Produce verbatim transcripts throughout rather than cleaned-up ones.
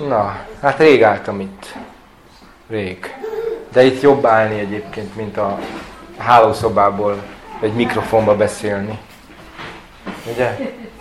Na, hát rég álltam itt. Rég. De itt jobb állni egyébként, mint a hálószobából egy mikrofonba beszélni. Ugye?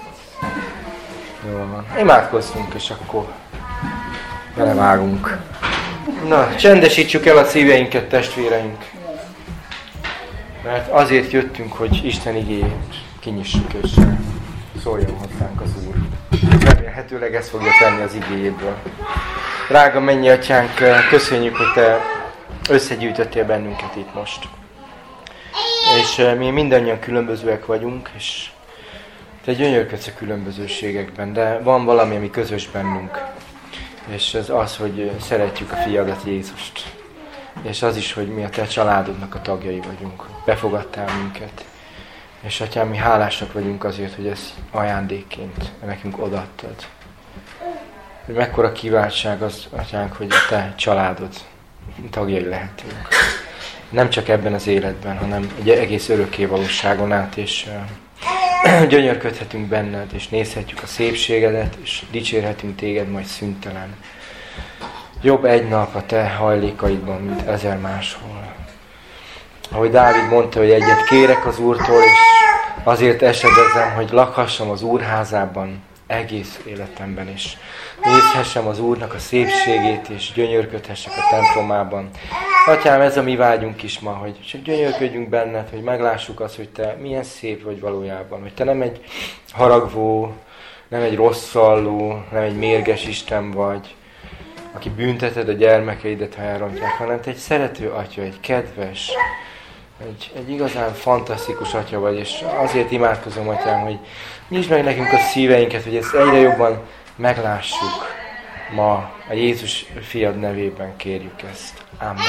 Jó van. Imádkozzunk, és akkor belevágunk. Na, csendesítsük el a szíveinket, testvéreink. Mert azért jöttünk, hogy Isten igéjét kinyissuk, és szóljon hozzánk az Úr. Remélhetőleg ezt fogja tenni az igéjéből. Drága mennyi atyánk, köszönjük, hogy te összegyűjtöttél bennünket itt most. És mi mindannyian különbözőek vagyunk, és te gyönyörködsz a különbözőségekben, de van valami, ami közös bennünk. És ez az, hogy szeretjük a fiadat, Jézust. És az is, hogy mi a te családodnak a tagjai vagyunk. Befogadtál minket. És atyám, mi hálásak vagyunk azért, hogy ezt ajándékként nekünk odaadtad. Hogy mekkora kiváltság az, atyánk, hogy a te családod tagjai lehetünk. Nem csak ebben az életben, hanem egy egész örökké valóságon át, és uh, gyönyörködhetünk benned, és nézhetjük a szépségedet, és dicsérhetünk téged majd szüntelen. Jobb egy nap a te hajlékaidban, mint ezer máshol. Ahogy Dávid mondta, hogy egyet kérek az Úrtól, és azért esedezem, hogy lakhassam az Úr házában egész életemben is. Nézhessem az Úrnak a szépségét, és gyönyörködhessek a templomában. Atyám, ez a mi vágyunk is ma, hogy csak gyönyörködjünk benned, hogy meglássuk azt, hogy te milyen szép vagy valójában. Hogy te nem egy haragvó, nem egy rosszalló, nem egy mérges Isten vagy, aki bünteted a gyermekeidet, ha elrontják, hanem te egy szerető atya, egy kedves, egy, egy igazán fantasztikus atya vagy, és azért imádkozom, atyám, hogy nyisd meg nekünk a szíveinket, hogy ezt egyre jobban meglássuk. Ma a Jézus fiad nevében kérjük ezt. Amen.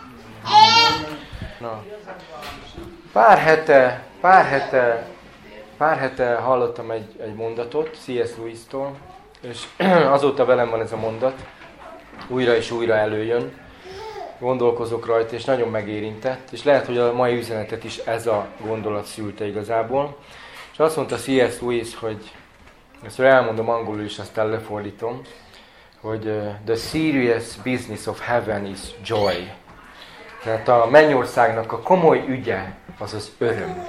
Na. Pár hete, pár hete, pár hete hallottam egy, egy mondatot C S Lewis-tól, és azóta velem van ez a mondat. Újra és újra előjön, gondolkozok rajta, és nagyon megérintett, és lehet, hogy a mai üzenetet is ez a gondolat szülte igazából. És azt mondta C S Lewis, hogy, ezt elmondom angolul is, aztán lefordítom, hogy uh, the serious business of heaven is joy. Tehát a mennyországnak a komoly ügye az az öröm.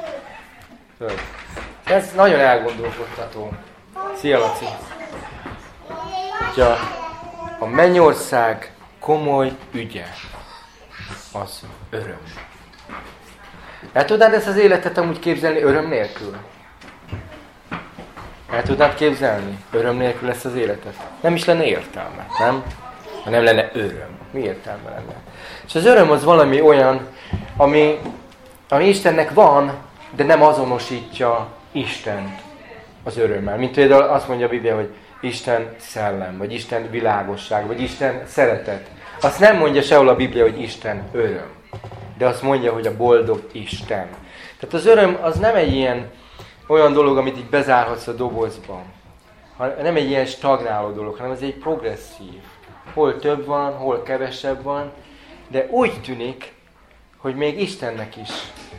Ez nagyon elgondolkodtató. Szia, Laci! Ja. A mennyország komoly ügye az öröm. El tudnád ezt az életet amúgy képzelni öröm nélkül? El tudnád képzelni öröm nélkül ezt az életet? Nem is lenne értelme, nem? Ha nem lenne öröm, mi értelme lenne? És az öröm az valami olyan, ami, ami Istennek van, de nem azonosítja Istent az örömmel. Mint például azt mondja a Biblia, hogy Isten szellem, vagy Isten világosság, vagy Isten szeretet. Azt nem mondja sehol a Biblia, hogy Isten öröm. De azt mondja, hogy a boldog Isten. Tehát az öröm az nem egy ilyen olyan dolog, amit így bezárhatsz a dobozba. Nem egy ilyen stagnáló dolog, hanem ez egy progresszív. Hol több van, hol kevesebb van, de úgy tűnik, hogy még Istennek is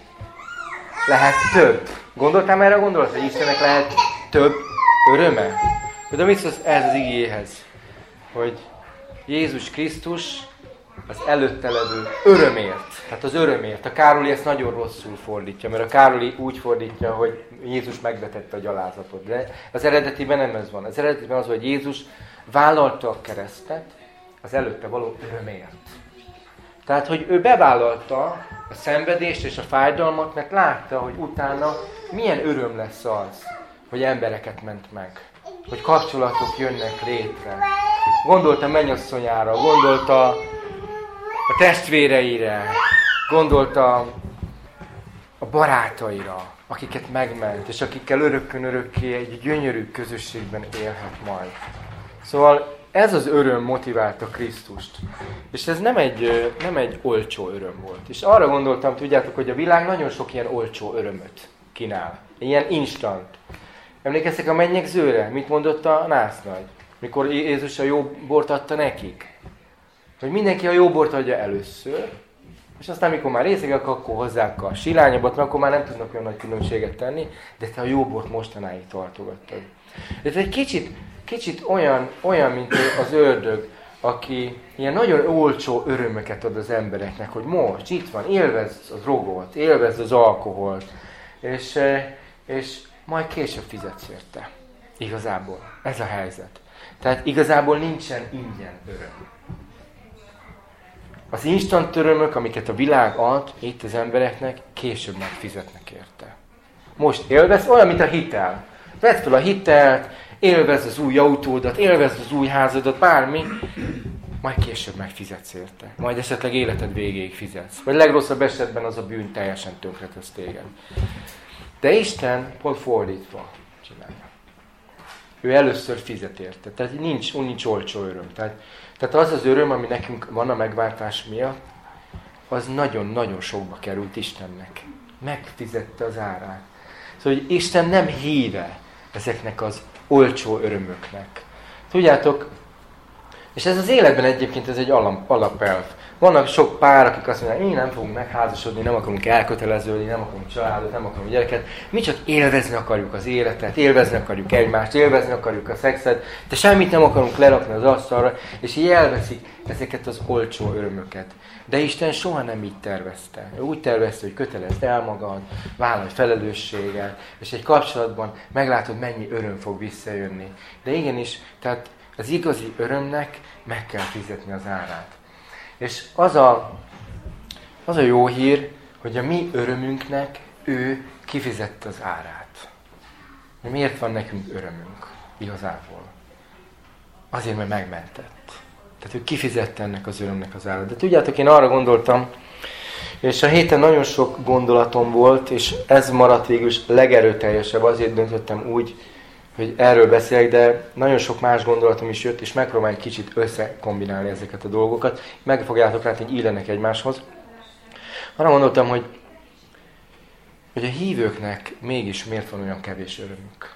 lehet több. Gondoltál erre a gondolat, hogy Istennek lehet több öröme? De mit szólsz ez az igéhez? Hogy Jézus Krisztus az előtte levő örömért. Tehát az örömért. A Károli ezt nagyon rosszul fordítja, mert a Károli úgy fordítja, hogy Jézus megvetette a gyalázatot. De az eredetiben nem ez van. Az eredetiben az, hogy Jézus vállalta a keresztet az előtte való örömért. Tehát, hogy ő bevállalta a szenvedést és a fájdalmat, mert látta, hogy utána milyen öröm lesz az, hogy embereket ment meg. Hogy kapcsolatok jönnek létre. Gondolta mennyasszonyára, gondolta a testvéreire, gondolta a barátaira, akiket megment, és akikkel örökkön örökké egy gyönyörű közösségben élhet majd. Szóval ez az öröm motiválta Krisztust. És ez nem egy, nem egy olcsó öröm volt. És arra gondoltam, tudjátok, hogy a világ nagyon sok ilyen olcsó örömöt kínál. Ilyen instant. Emlékeztek a mennyegzőre? Mit mondott a násznagy? Mikor Jézus a jó bort adta nekik? Hogy mindenki a jó bort adja először, és aztán mikor már részegek, akkor hozzák a silányabbat, mert akkor már nem tudnak olyan nagy különbséget tenni, de te a jó bort mostanáig tartogattad. Ez egy kicsit kicsit olyan, olyan, mint az ördög, aki ilyen nagyon olcsó örömöket ad az embereknek, hogy most itt van, élvezd a drogot, élvezd az alkoholt, és, és majd később fizetsz érte. Igazából. Ez a helyzet. Tehát igazából nincsen ingyen öröm. Az instant örömök, amiket a világ ad itt az embereknek, később megfizetnek érte. Most élvezd, olyan, mint a hitel. Vedd fel a hitelt, élvezd az új autódat, élvezd az új házadat, bármi, majd később megfizetsz érte. Majd esetleg életed végéig fizetsz. Vagy legrosszabb esetben az a bűn teljesen tönkretesz téged. De Isten pont fordítva csinálja. Ő először fizet érte. Tehát nincs, nincs olcsó öröm. Tehát, tehát az az öröm, ami nekünk van a megváltás miatt, az nagyon-nagyon sokba került Istennek. Megfizette az árát. Szóval, hogy Isten nem híve ezeknek az olcsó örömöknek. Tudjátok, és ez az életben egyébként ez egy alapelv. Vannak sok pár, akik azt mondják, mi nem fogunk megházasodni, nem akarunk elköteleződni, nem akarunk családot, nem akarunk gyereket. Mi csak élvezni akarjuk az életet, élvezni akarjuk egymást, élvezni akarjuk a szexet, de semmit nem akarunk lerakni az asztalra, és így elveszik ezeket az olcsó örömöket. De Isten soha nem így tervezte. Ő úgy tervezte, hogy kötelezd el magad, vállalj felelősséggel, és egy kapcsolatban meglátod, mennyi öröm fog visszajönni. De igenis, tehát az igazi örömnek meg kell fizetni az árát. És az a, az a jó hír, hogy a mi örömünknek ő kifizette az árát. De miért van nekünk örömünk igazából? Azért, mert megmentett. Tehát ő kifizette ennek az örömnek az árát. De tudjátok, én arra gondoltam, és a héten nagyon sok gondolatom volt, és ez maradt végül is legerőteljesebb, azért döntöttem úgy, hogy erről beszélek, de nagyon sok más gondolatom is jött, és megpróbálom egy kicsit összekombinálni ezeket a dolgokat. Meg fogjátok látni, hogy illenek egymáshoz. Arra gondoltam, hogy, hogy a hívőknek mégis miért van olyan kevés örömük.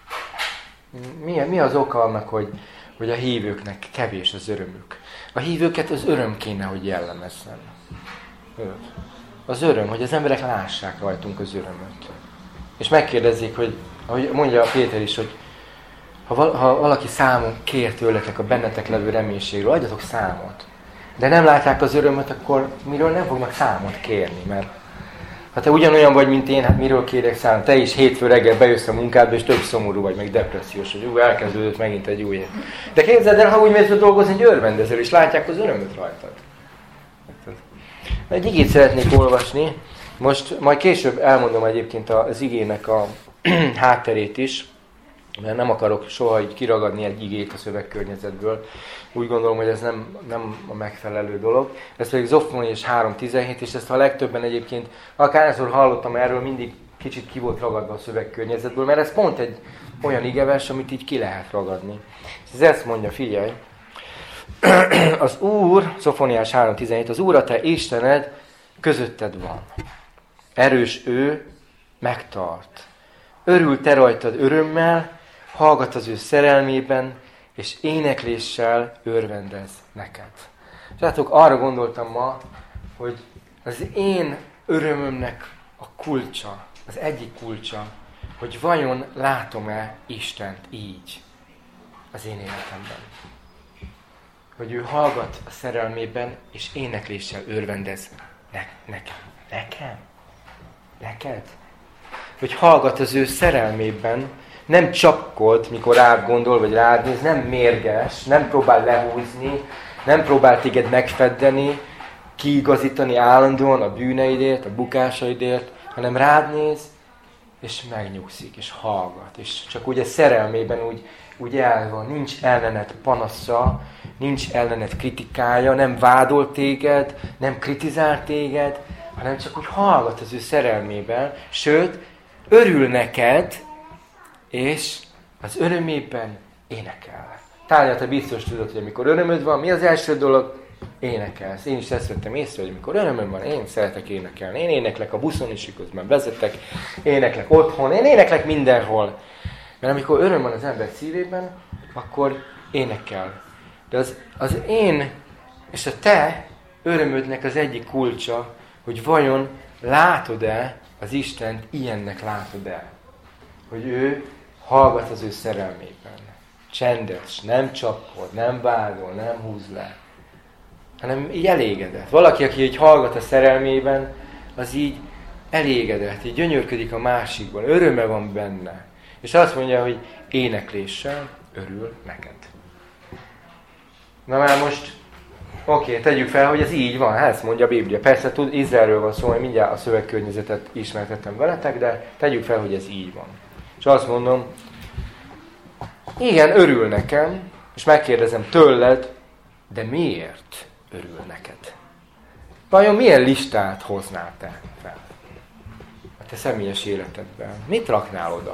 Mi, mi az oka annak, hogy, hogy a hívőknek kevés az örömük? A hívőket az öröm kéne, hogy jellemezzen. Az öröm, hogy az emberek lássák rajtunk az örömöt. És megkérdezzék, hogy ahogy mondja Péter is, hogy ha, val- ha valaki számon kér tőletek a bennetek levő reménységről, adjatok számot. De nem látják az örömöt, akkor miről nem fognak számot kérni, mert ha te ugyanolyan vagy, mint én, hát miről kérek számot? Te is hétfő reggel bejössz a munkádba, és tök szomorú vagy, meg depressziós, hogy ú, elkezdődött megint egy új év. De képzeld el, ha úgy mész dolgozni, hogy örvendezel, és látják az örömöt rajtad. Egy igét szeretnék olvasni. Most majd később elmondom egyébként az igének a hátterét is, mert nem akarok soha így kiragadni egy igét a szövegkörnyezetből. Úgy gondolom, hogy ez nem, nem a megfelelő dolog. Ez pedig Zofóniás három tizenhét, és ezt a legtöbben egyébként, akárhányszor hallottam erről, mindig kicsit ki volt ragadva a szövegkörnyezetből, mert ez pont egy olyan igevers, amit így ki lehet ragadni. Ez ezt mondja, figyelj! Az Úr, Zofóniás három tizenhét, az Úr a te Istened közötted van. Erős ő, megtart. Örül te rajtad örömmel, hallgat az ő szerelmében, és énekléssel örvendez neked. Tudjátok, arra gondoltam ma, hogy az én örömömnek a kulcsa, az egyik kulcsa, hogy vajon látom-e Istent így az én életemben. Hogy ő hallgat a szerelmében, és énekléssel örvendez ne- nekem. Nekem? Neked? Hogy hallgat az ő szerelmében, nem csapkod, mikor rád gondol, vagy rád néz, nem mérges, nem próbál lehúzni, nem próbál téged megfeddeni, kiigazítani állandóan a bűneidért, a bukásaidért, hanem rád néz, és megnyugszik, és hallgat. És csak úgy a szerelmében úgy, úgy el van, nincs ellened panasza, nincs ellened kritikája, nem vádol téged, nem kritizál téged, hanem csak úgy hallgat az ő szerelmében, sőt, örül neked, és az örömében énekel. Talán te biztos tudod, hogy amikor örömöd van, mi az első dolog? Énekelsz. Én is ezt vettem észre, hogy amikor örömöm van, én szeretek énekelni. Én éneklek a buszon is, közben vezetek, éneklek otthon, én éneklek mindenhol. Mert amikor öröm van az ember szívében, akkor énekel. De az, az én és a te örömödnek az egyik kulcsa, hogy vajon látod-e az Istent, ilyennek látod-e? Hogy ő hallgat az ő szerelmében. csendes, nem csapkod, nem vádol, nem húz le, hanem így elégedett. Valaki, aki így hallgat a szerelmében, az így elégedett, így gyönyörködik a másikban, öröme van benne. És azt mondja, hogy énekléssel örül neked. Na már most, oké, okay, tegyük fel, hogy ez így van, hát ezt mondja a Biblia. Persze tud, Izraelről van szó, hogy mindjárt a szövegkörnyezetet ismertettem veletek, de tegyük fel, hogy ez így van. És azt mondom, igen, örül nekem, és megkérdezem tőled, de miért örül neked? Vajon milyen listát hoznál te fel a te személyes életedben? Mit raknál oda?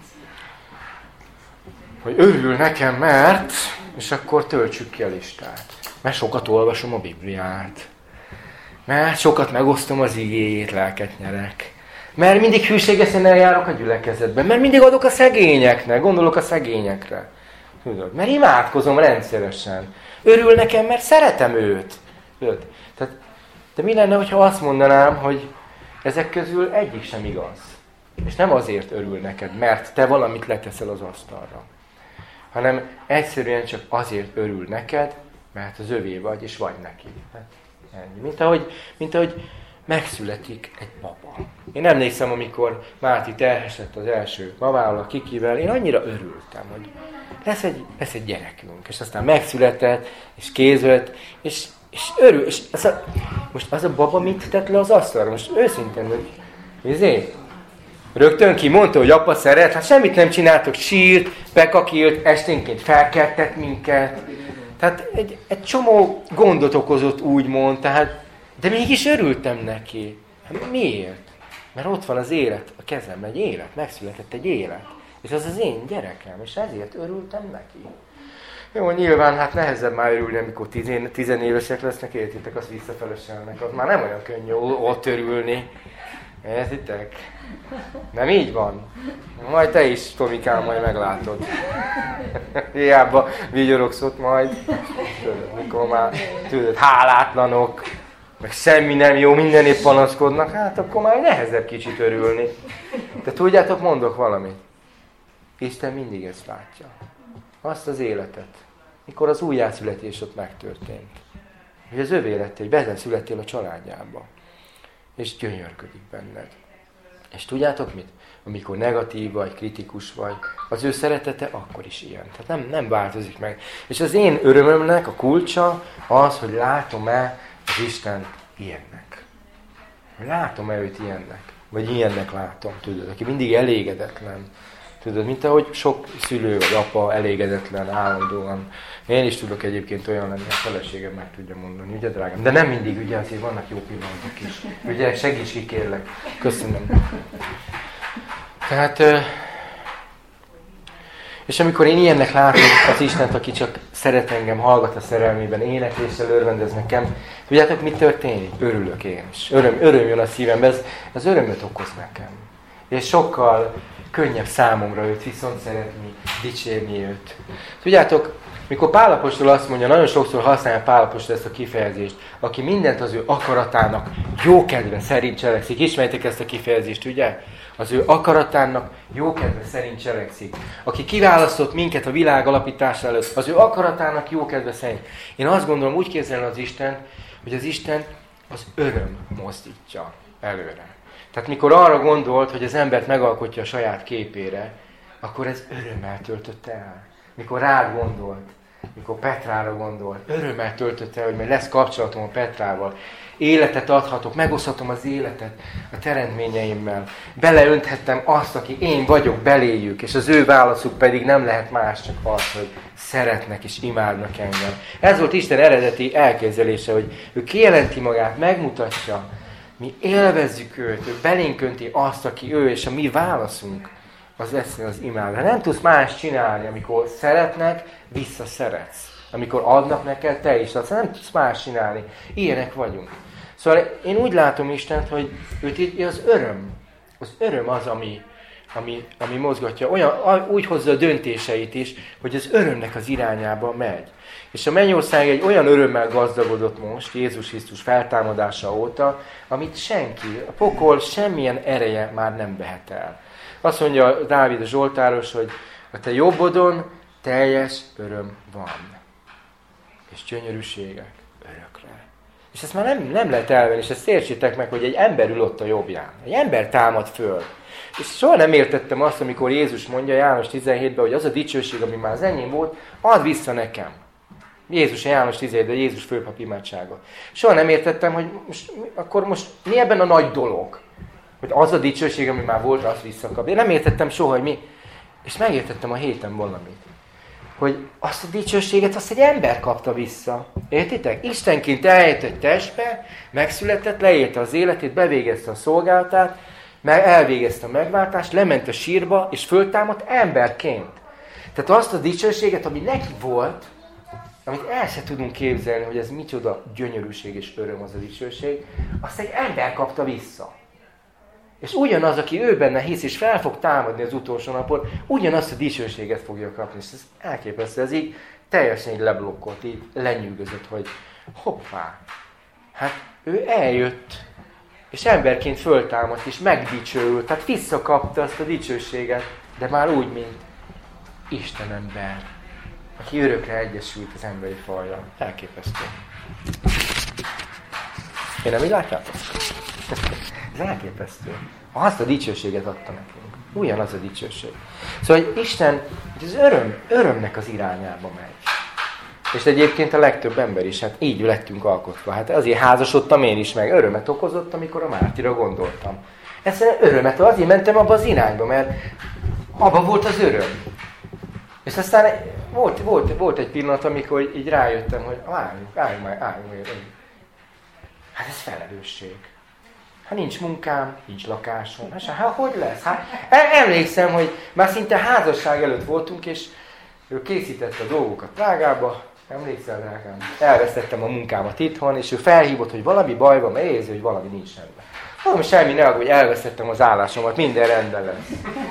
Hogy örül nekem, mert, és akkor töltsük ki a listát. Mert sokat olvasom a Bibliát. Mert sokat megosztom az igéjét, lelket nyerek. Mert mindig hűségesen eljárok a gyülekezetben. Mert mindig adok a szegényeknek, gondolok a szegényekre. Tudod? Mert imádkozom rendszeresen. Örül nekem, mert szeretem őt. Tudod? Tehát, de mi lenne, ha azt mondanám, hogy ezek közül egyik sem igaz. És nem azért örül neked, mert te valamit leteszel az asztalra. Hanem egyszerűen csak azért örül neked, mert az övé vagy, és vagy neki. Hát, ennyi. Mint ahogy, mint ahogy megszületik egy baba. Én emlékszem, amikor Máté terhesett az első babával, a Kikivel, én annyira örültem, hogy lesz egy, lesz egy gyerekünk. És aztán megszületett, és kézült, és, és örül. És az a, most az a baba mit tett le az asztalra? Most őszintén, hogy izé, rögtön ki mondta, hogy apa szeret, hát semmit nem csináltok, sírt, bekakilt, esténként felkeltett minket. Tehát egy, egy csomó gondot okozott, úgymond, tehát, de mégis örültem neki. Hát miért? Mert ott van az élet, a kezemben egy élet, megszületett egy élet. És az az én gyerekem, és ezért örültem neki. Jó, nyilván hát nehezebb már örülni, amikor tizén, tizenévesek lesznek, értitek, azt visszafeleselnek, az már nem olyan könnyű ott örülni. Értitek? Nem így van? Majd te is, Tomikám, majd meglátod. Hiába vigyorogsz ott majd. Tudod, mikor már, tudod, hálátlanok, meg semmi nem jó, mindenépp panaszkodnak, hát akkor már nehezebb kicsit örülni. De tudjátok, mondok valamit. Isten mindig ezt látja. Azt az életet, mikor az újjászületés ott megtörtént. Hogy az övé lettél, hogy bezeszülettél a családjába. És gyönyörködik benned. És tudjátok mit? Amikor negatív vagy, kritikus vagy, az ő szeretete akkor is ilyen. Tehát nem, nem változik meg. És az én örömömnek a kulcsa az, hogy látom-e az Isten ilyennek. Látom-e őt ilyennek. Vagy ilyennek látom, tudod, aki mindig elégedetlen. Tudod, mint ahogy sok szülő vagy apa elégedetlen állandóan. Én is tudok egyébként olyan lenni, a feleségem meg tudja mondani, ugye drágám? De nem mindig, ugye azért vannak jó pillanatok is. Ugye, segíts ki, kérlek. Köszönöm. Tehát, és amikor én ilyennek látom az Istent, aki csak szeret engem, hallgat a szerelmében, énekléssel örvendez nekem, tudjátok, mi történik? Örülök én is. Öröm, öröm jön a szívembe, ez, ez örömöt okoz nekem. És sokkal könnyebb számomra őt viszont szeretni, dicsérni őt. Tudjátok, mikor Pál apostol azt mondja, nagyon sokszor használja Pál apostol ezt a kifejezést, aki mindent az ő akaratának jókedve szerint cselekszik. Ismerjétek ezt a kifejezést, ugye? Az ő akaratának jókedve szerint cselekszik. Aki kiválasztott minket a világ alapítása előtt, az ő akaratának jókedve szerint. Én azt gondolom, úgy képzelem az Isten, hogy az Isten az öröm mozdítja előre. Tehát mikor arra gondolt, hogy az embert megalkotja a saját képére, akkor ez örömmel töltötte el. Mikor rád gondolt, mikor Petrára gondolt, örömmel töltötte el, hogy majd lesz kapcsolatom a Petrával. Életet adhatok, megoszthatom az életet a teremtményeimmel. Beleönthettem azt, aki én vagyok beléjük, és az ő válaszuk pedig nem lehet más, csak az, hogy szeretnek és imádnak engem. Ez volt Isten eredeti elképzelése, hogy ő kijelenti magát, megmutatja, mi élvezzük őt, ő belénk önti azt, aki ő, és a mi válaszunk az eszmény az imádra. Nem tudsz más csinálni, amikor szeretnek, visszaszeretsz. Amikor adnak neked, te is adsz. Nem tudsz más csinálni. Ilyenek vagyunk. Szóval én úgy látom Istent, hogy őt így az öröm. Az öröm az, ami, ami, ami mozgatja. Olyan, úgy hozza a döntéseit is, hogy az örömnek az irányába megy. És a mennyország egy olyan örömmel gazdagodott most, Jézus Krisztus feltámadása óta, amit senki, a pokol semmilyen ereje már nem vehet el. Azt mondja Dávid a Zsoltáros, hogy a te jobbodon teljes öröm van. És gyönyörűségek örökre. És ezt már nem, nem lehet elvenni, és ezt értsétek meg, hogy egy ember ül ott a jobbján. Egy ember támad föl. És soha nem értettem azt, amikor Jézus mondja János tizenhétben, hogy az a dicsőség, ami már az enyém volt, add vissza nekem. Jézus, János tizenhétben, Jézus főpap imádsága. Soha nem értettem, hogy most, akkor most mi ebben a nagy dolog? Hogy az a dicsőség, ami már volt, azt visszakap. Én nem értettem soha, hogy mi. És megértettem a héten valamit. Hogy azt a dicsőséget azt egy ember kapta vissza. Értitek? Istenként eljött egy testbe, megszületett, leélte az életét, bevégezte a szolgálatát, meg elvégezte a megváltást, lement a sírba, és föltámadt emberként. Tehát azt a dicsőséget, ami neki volt, amit el se tudunk képzelni, hogy ez micsoda gyönyörűség és öröm az a dicsőség, azt egy ember kapta vissza. És ugyanaz, aki ő benne hisz, és fel fog támadni az utolsó napon, ugyanazt a dicsőséget fogja kapni. És ez elképesztő, ez így teljesen így leblokkolt, így lenyűgözött, hogy hoppá, hát ő eljött, és emberként föltámadt, és megdicsőült, tehát visszakapta azt a dicsőséget, de már úgy, mint Isten ember, aki örökre egyesült az emberi fajjal. Elképesztő. Én nem így látjátok? Ez elképesztő. Azt a dicsőséget adta nekünk. Ugyanaz a dicsőség. Szóval, hogy Isten az öröm, örömnek az irányába megy. És egyébként a legtöbb ember is, hát így lettünk alkotva. Hát azért házasodtam én is meg. Örömet okozott, amikor a Mártira gondoltam. Egyszerűen örömet, azért mentem abba az irányba, mert abba volt az öröm. És aztán volt, volt, volt egy pillanat, amikor így rájöttem, hogy álljunk, álljunk már, álljunk már. Hát ez felelősség. Hát nincs munkám, nincs lakásom. Hát hogy lesz? Hát emlékszem, hogy már szinte házasság előtt voltunk, és ő készítette a dolgokat Prágába. Emlékszel rá? Elvesztettem a munkámat itthon, és ő felhívott, hogy valami baj van, mert érzi, hogy valami nincs rendben. Mondom, semmi ne hogy elvesztettem az állásomat, minden rendben lesz.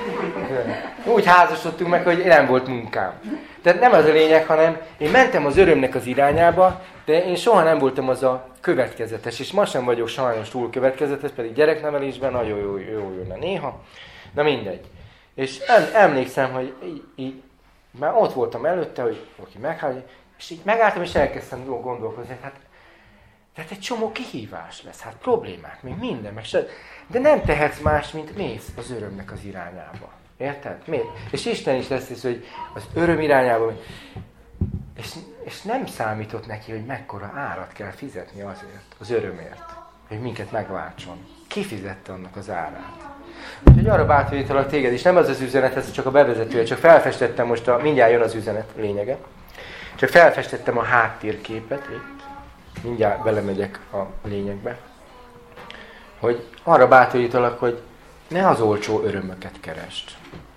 Úgy házasodtunk meg, hogy nem volt munkám. Tehát nem az a lényeg, hanem én mentem az örömnek az irányába, de én soha nem voltam az a következetes, és ma sem vagyok sajnos túl következetes, pedig gyereknevelésben nagyon jó, jó jönne néha. Na mindegy. És emlékszem, hogy így, így már ott voltam előtte, hogy oké, meghálja, és így megálltam, és elkezdtem gondolkozni, hát tehát egy csomó kihívás lesz, hát problémák, még minden, meg se, de nem tehetsz más, mint mész az örömnek az irányába. Érted? Miért? És Isten is lesz is, hogy az öröm irányába, és, és nem számított neki, hogy mekkora árat kell fizetni azért, az örömért, hogy minket megváltson. Ki fizette annak az árát? Úgyhogy arra bátorítalak téged is, nem az az üzenet, ez csak a bevezetője, csak felfestettem most, a, mindjárt jön az üzenet lényege, csak felfestettem a háttérképet itt, mindjárt belemegyek a lényegbe, hogy arra bátorítalak, hogy ne az olcsó örömöket keresd.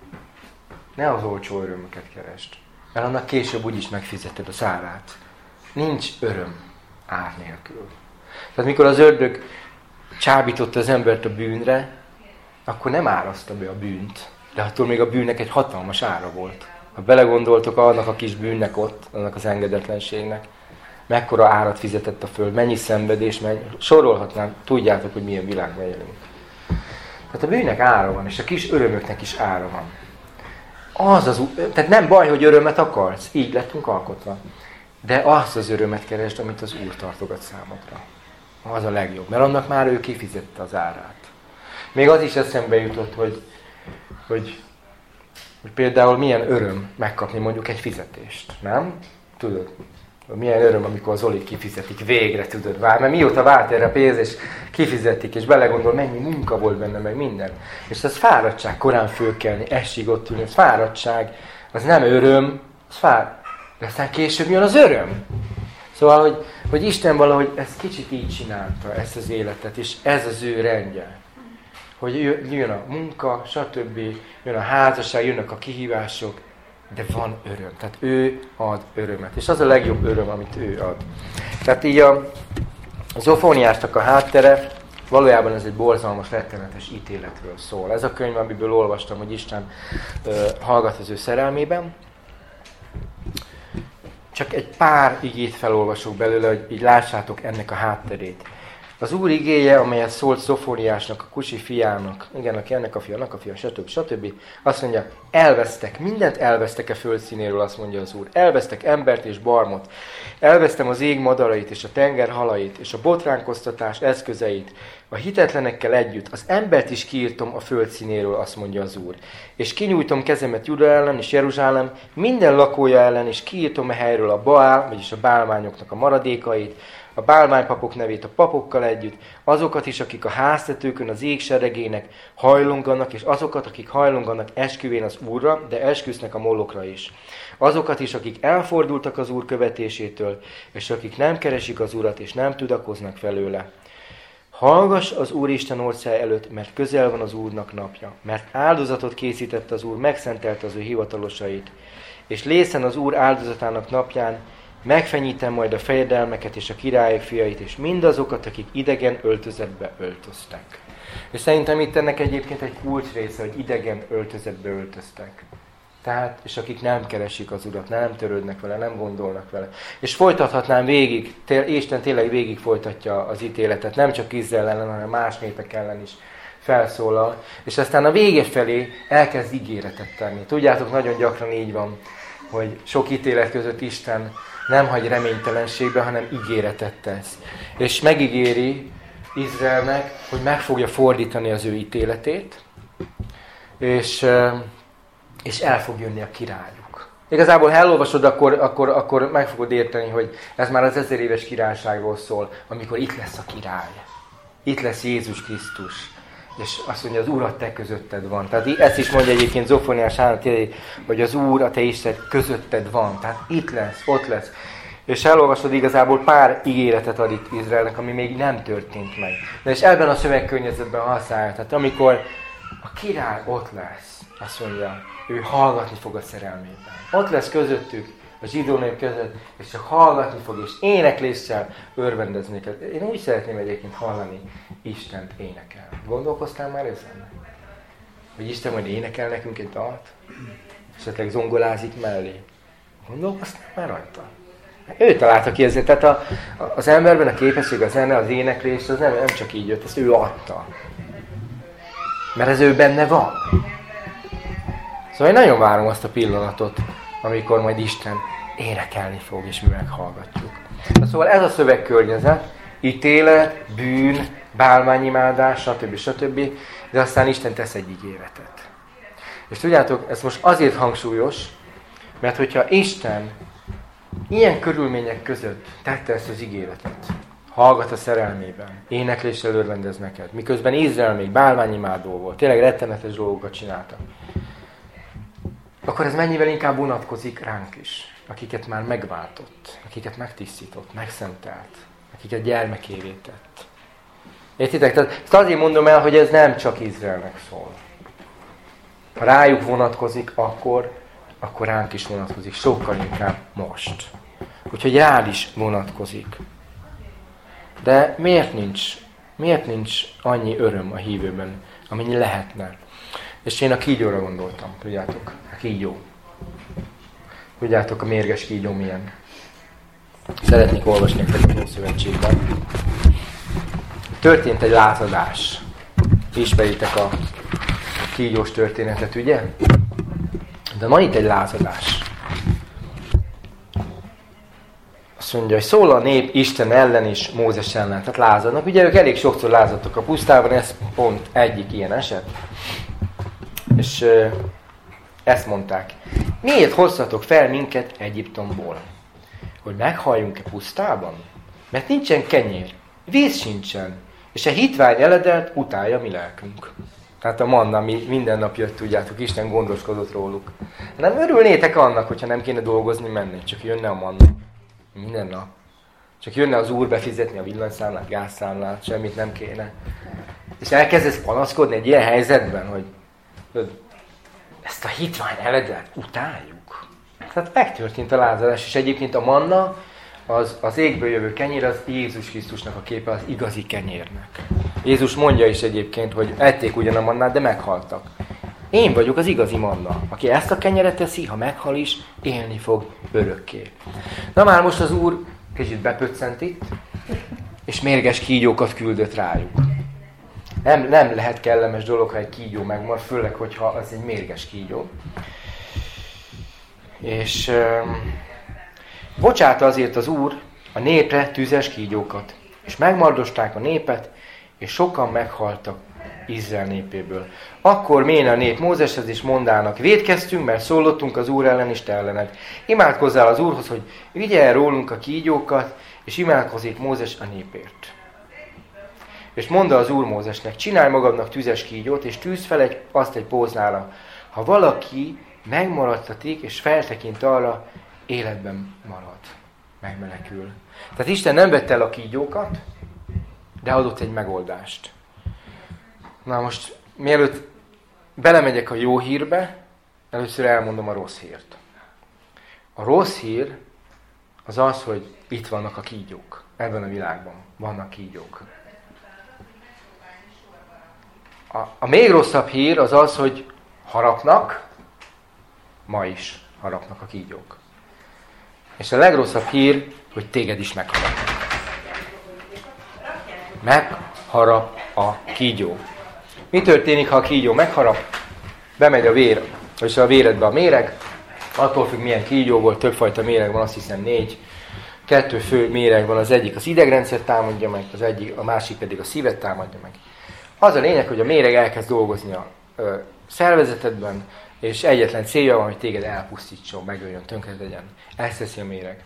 Ne az olcsó örömöket keresd. Mert annak később úgyis megfizeted az árát. Nincs öröm ár nélkül. Tehát mikor az ördög csábította az embert a bűnre, akkor nem árazta be a bűnt. De attól még a bűnnek egy hatalmas ára volt. Ha belegondoltok annak a kis bűnnek ott, annak az engedetlenségnek, mekkora árat fizetett a föld, mennyi szenvedés, mennyi, sorolhatnám, tudjátok, hogy milyen világban élünk. Tehát a bűnnek ára van, és a kis örömöknek is ára van. Az az, tehát nem baj, hogy örömet akarsz, így lettünk alkotva. De azt az örömet keresd, amit az Úr tartogat számodra. Az a legjobb, mert annak már ő kifizette az árát. Még az is eszembe jutott, hogy, hogy, hogy például milyen öröm megkapni mondjuk egy fizetést, nem? Tudod? Milyen öröm, amikor az Zolit kifizetik végre, tudod, vár, mert mióta várt erre a pénz, és kifizetik, és belegondol, mennyi munka volt benne, meg minden. És az fáradtság, korán fölkelni, esig ott ülni, az fáradtság, az nem öröm, az fád. De aztán később jön az öröm. Szóval, hogy, hogy Isten valahogy ezt kicsit így csinálta, ezt az életet, és ez az ő rendje. Hogy jön a munka, stb., jön a házasság, jönnek a kihívások, de van öröm. Tehát ő ad örömet. És az a legjobb öröm, amit ő ad. Tehát így a Zofóniásnak a háttere, valójában ez egy borzalmas, rettenetes ítéletről szól. Ez a könyv, amiből olvastam, hogy Isten ö, hallgat az ő szerelmében. Csak egy pár igét felolvasok belőle, hogy így lássátok ennek a hátterét. Az Úr igéje, amelyet szólt Szofóniásnak, a Kusi fiának, igen, aki ennek a fia, annak a fia, stb. stb. Azt mondja, elvesztek, mindent elvesztek a földszínéről, azt mondja az Úr. Elvesztek embert és barmot. Elvesztem az ég madarait és a tenger halait, és a botránkoztatás eszközeit. A hitetlenekkel együtt az embert is kiírtom a földszínéről, azt mondja az Úr. És kinyújtom kezemet Juda ellen és Jeruzsálem minden lakója ellen, és kiírtom a helyről a Baál, vagyis a bálványoknak a maradékait, a bálványpapok nevét a papokkal együtt, azokat is, akik a háztetőkön az ég seregének hajlonganak, és azokat, akik hajlonganak esküvén az Úrra, de esküsznek a Molokra is. Azokat is, akik elfordultak az Úr követésétől, és akik nem keresik az Urat, és nem tudakoznak felőle. Hallgass az Úristen ország előtt, mert közel van az Úrnak napja, mert áldozatot készített az Úr, megszentelte az ő hivatalosait, és lészen az Úr áldozatának napján megfenyítem majd a fejedelmeket és a királyok fiait, és mindazokat, akik idegen öltözetbe öltöztek. És szerintem itt ennek egyébként egy kulcs része, hogy idegen öltözetbe öltöztek. Tehát, és akik nem keresik az Urat, nem törődnek vele, nem gondolnak vele. És folytathatnám végig, té- Isten tényleg végig folytatja az ítéletet, nem csak Izrael ellen, hanem más népek ellen is felszólal. És aztán a vége felé elkezd ígéretet tenni. Tudjátok, nagyon gyakran így van, hogy sok ítélet között Isten nem hagy reménytelenségbe, hanem ígéretet tesz. És megígéri Izraelnek, hogy meg fogja fordítani az ő ítéletét, és, és el fog jönni a királyuk. Igazából, ha elolvasod, akkor, akkor, akkor meg fogod érteni, hogy ez már az ezer éves királyságról szól, amikor itt lesz a király. Itt lesz Jézus Krisztus. És azt mondja, az Úr a te közötted van. Tehát ezt is mondja egyébként Zofóniás három, hogy az Úr a te Isten közötted van. Tehát itt lesz, ott lesz. És elolvasod, igazából pár ígéretet ad itt Izraelnek, ami még nem történt meg. De és ebben a szövegkörnyezetben használja. Tehát amikor a király ott lesz, azt mondja, ő hallgatni fog a szerelmében. Ott lesz közöttük, a zsidó nép között, és csak hallgatni fog, és énekléssel örvendezni. Én úgy szeretném egyébként hallani Istent énekel. Gondolkoztál már ezen? Hogy Isten majd énekel nekünk egy dalt? Esetleg zongolázik mellé? Gondolkoztál már rajta? Ő találta ki ezért. Tehát a, az emberben a képesség, a zene, az éneklés, az nem, nem csak így jött, ezt ő adta. Mert ez ő benne van. Szóval én nagyon várom azt a pillanatot, amikor majd Isten énekelni fog, és mi meghallgatjuk. Szóval ez a szövegkörnyezet, ítélet, bűn, bálványimádás, stb. stb. De aztán Isten tesz egy ígéretet. És tudjátok, ez most azért hangsúlyos, mert hogyha Isten ilyen körülmények között tette ezt az ígéretet, hallgat a szerelmében, énekléssel örvendez neked, miközben Izrael még bálványimádó volt, tényleg rettenetes dolgokat csináltak, akkor ez mennyivel inkább vonatkozik ránk is, akiket már megváltott, akiket megtisztított, megszentelt, akiket gyermekévé tett. Értitek? Tehát ezt azért mondom el, hogy ez nem csak Izraelnek szól. Ha rájuk vonatkozik, akkor, akkor ránk is vonatkozik, sokkal inkább most. Úgyhogy rád is vonatkozik. De miért nincs, miért nincs annyi öröm a hívőben, amennyi lehetne? És én a kígyóra gondoltam, tudjátok, a kígyó. Tudjátok, a mérges kígyó milyen. Szeretnék olvasni nektek a Szövetségben. Történt egy lázadás. Ismeritek a kígyós történetet, ugye? De van itt egy lázadás. Azt mondja, hogy szól a nép Isten ellen és Mózes ellen. Tehát lázadnak. Ugye ők elég sokszor lázadtak a pusztában, ez pont egyik ilyen eset. És ö, ezt mondták. Miért hoztatok fel minket Egyiptomból? Hogy meghalljunk-e pusztában? Mert nincsen kenyér, víz sincsen, és a hitvány eledelt utálja mi lelkünk. Tehát a manna, ami minden nap jött, tudjátok, Isten gondoskodott róluk. Nem örülnétek annak, hogyha nem kéne dolgozni menni, csak jönne a manna. Minden nap. Csak jönne az Úr befizetni a villanyszámlát, gázszámlát, semmit nem kéne. És elkezdesz panaszkodni egy ilyen helyzetben, hogy ezt a hitvány eledelt utáljuk. Tehát megtörtént a lázadás, és egyébként a manna, az, az égből jövő kenyér, az Jézus Krisztusnak a képe, az igazi kenyérnek. Jézus mondja is egyébként, hogy ették ugyan a mannát, de meghaltak. Én vagyok az igazi manna. Aki ezt a kenyeret teszi, ha meghal is, élni fog örökké. Na már most az Úr kicsit bepöccent itt, és mérges kígyókat küldött rájuk. Nem, nem lehet kellemes dolog, ha egy kígyó megmarad, főleg, hogyha az egy mérges kígyó. És um, bocsátta azért az Úr a népre tüzes kígyókat, és megmardosták a népet, és sokan meghaltak Izrael népéből. Akkor mén a nép Mózeshez is mondának, vétkeztünk, mert szólottunk az Úr ellen és te ellened. Imádkozzál az Úrhoz, hogy vigye el rólunk a kígyókat, és imádkozik Mózes a népért. És mondta az Úr Mózesnek, csinálj magadnak tüzes kígyót, és tűzd fel egy, azt egy póznára. Ha valaki megmaradtatik, és feltekint arra, életben marad, megmenekül. Tehát Isten nem vette el a kígyókat, de adott egy megoldást. Na most, mielőtt belemegyek a jó hírbe, először elmondom a rossz hírt. A rossz hír az az, hogy itt vannak a kígyók. Ebben a világban vannak kígyók. A, a még rosszabb hír az az, hogy harapnak, ma is harapnak a kígyók. És a legrosszabb hír, hogy téged is megharapnak. Megharap a kígyó. Mi történik, ha a kígyó megharap? Bemegy a vér, és a véredbe a méreg, attól függ, milyen kígyó volt, többfajta méreg van, azt hiszem négy. Kettő fő méreg van, az egyik az idegrendszert támadja meg, az egyik, a másik pedig a szívet támadja meg. Az a lényeg, hogy a méreg elkezd dolgozni a ö, szervezetedben, és egyetlen célja van, hogy téged elpusztítson, megöljön, tönkre tegyen. Ezt teszi a méreg.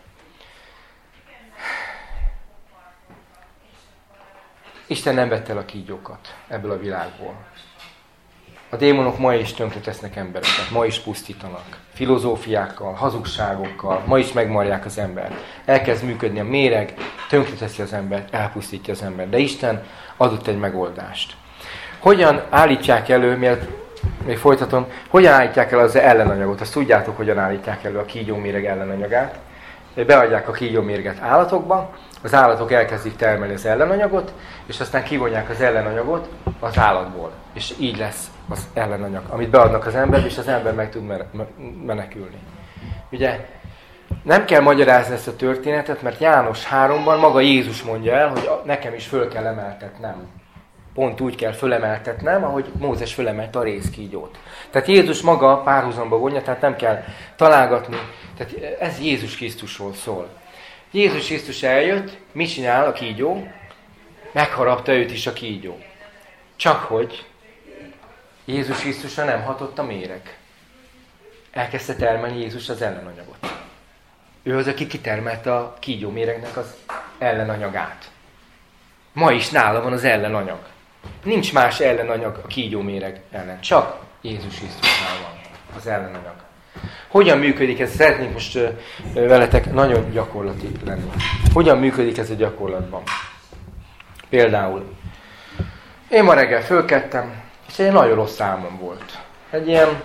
Isten nem vette el a kígyókat ebből a világból. A démonok ma is tönkre tesznek embereket, ma is pusztítanak. Filozófiákkal, hazugságokkal, ma is megmarják az embert. Elkezd működni a méreg, tönkre teszi az embert, elpusztítja az embert. De Isten adott egy megoldást. Hogyan állítják elő, miért még folytatom, hogyan állítják el az ellenanyagot? Azt tudjátok, hogyan állítják elő a kígyóméreg ellenanyagát. Beadják a kígyómérget állatokba, az állatok elkezdik termelni az ellenanyagot, és aztán kivonják az ellenanyagot az állatból. És így lesz az ellenanyag, amit beadnak az emberbe, és az ember meg tud menekülni. Ugye nem kell magyarázni ezt a történetet, mert János háromban maga Jézus mondja el, hogy nekem is föl kell emeltetnem. Pont úgy kell fölemeltetnem, ahogy Mózes fölemelte a rézkígyót. Tehát Jézus maga párhuzamba vonja, tehát nem kell találgatni. Tehát ez Jézus Krisztusról szól. Jézus Krisztus eljött, mit csinál a kígyó? Megharapta őt is a kígyó. Csak hogy Jézus Krisztusra nem hatott a méreg. Elkezdte termelni Jézus az ellenanyagot. Ő az, aki kitermelte a kígyó méregnek az ellenanyagát. Ma is nála van az ellenanyag. Nincs más ellenanyag a kígyóméreg ellen. Csak Jézus Krisztusnál van az ellenanyag. Hogyan működik ez? Szeretnék most uh, veletek nagyon gyakorlati lenni. Hogyan működik ez a gyakorlatban? Például, én ma reggel fölkeltem, és egy nagyon rossz álmom volt. Egy ilyen...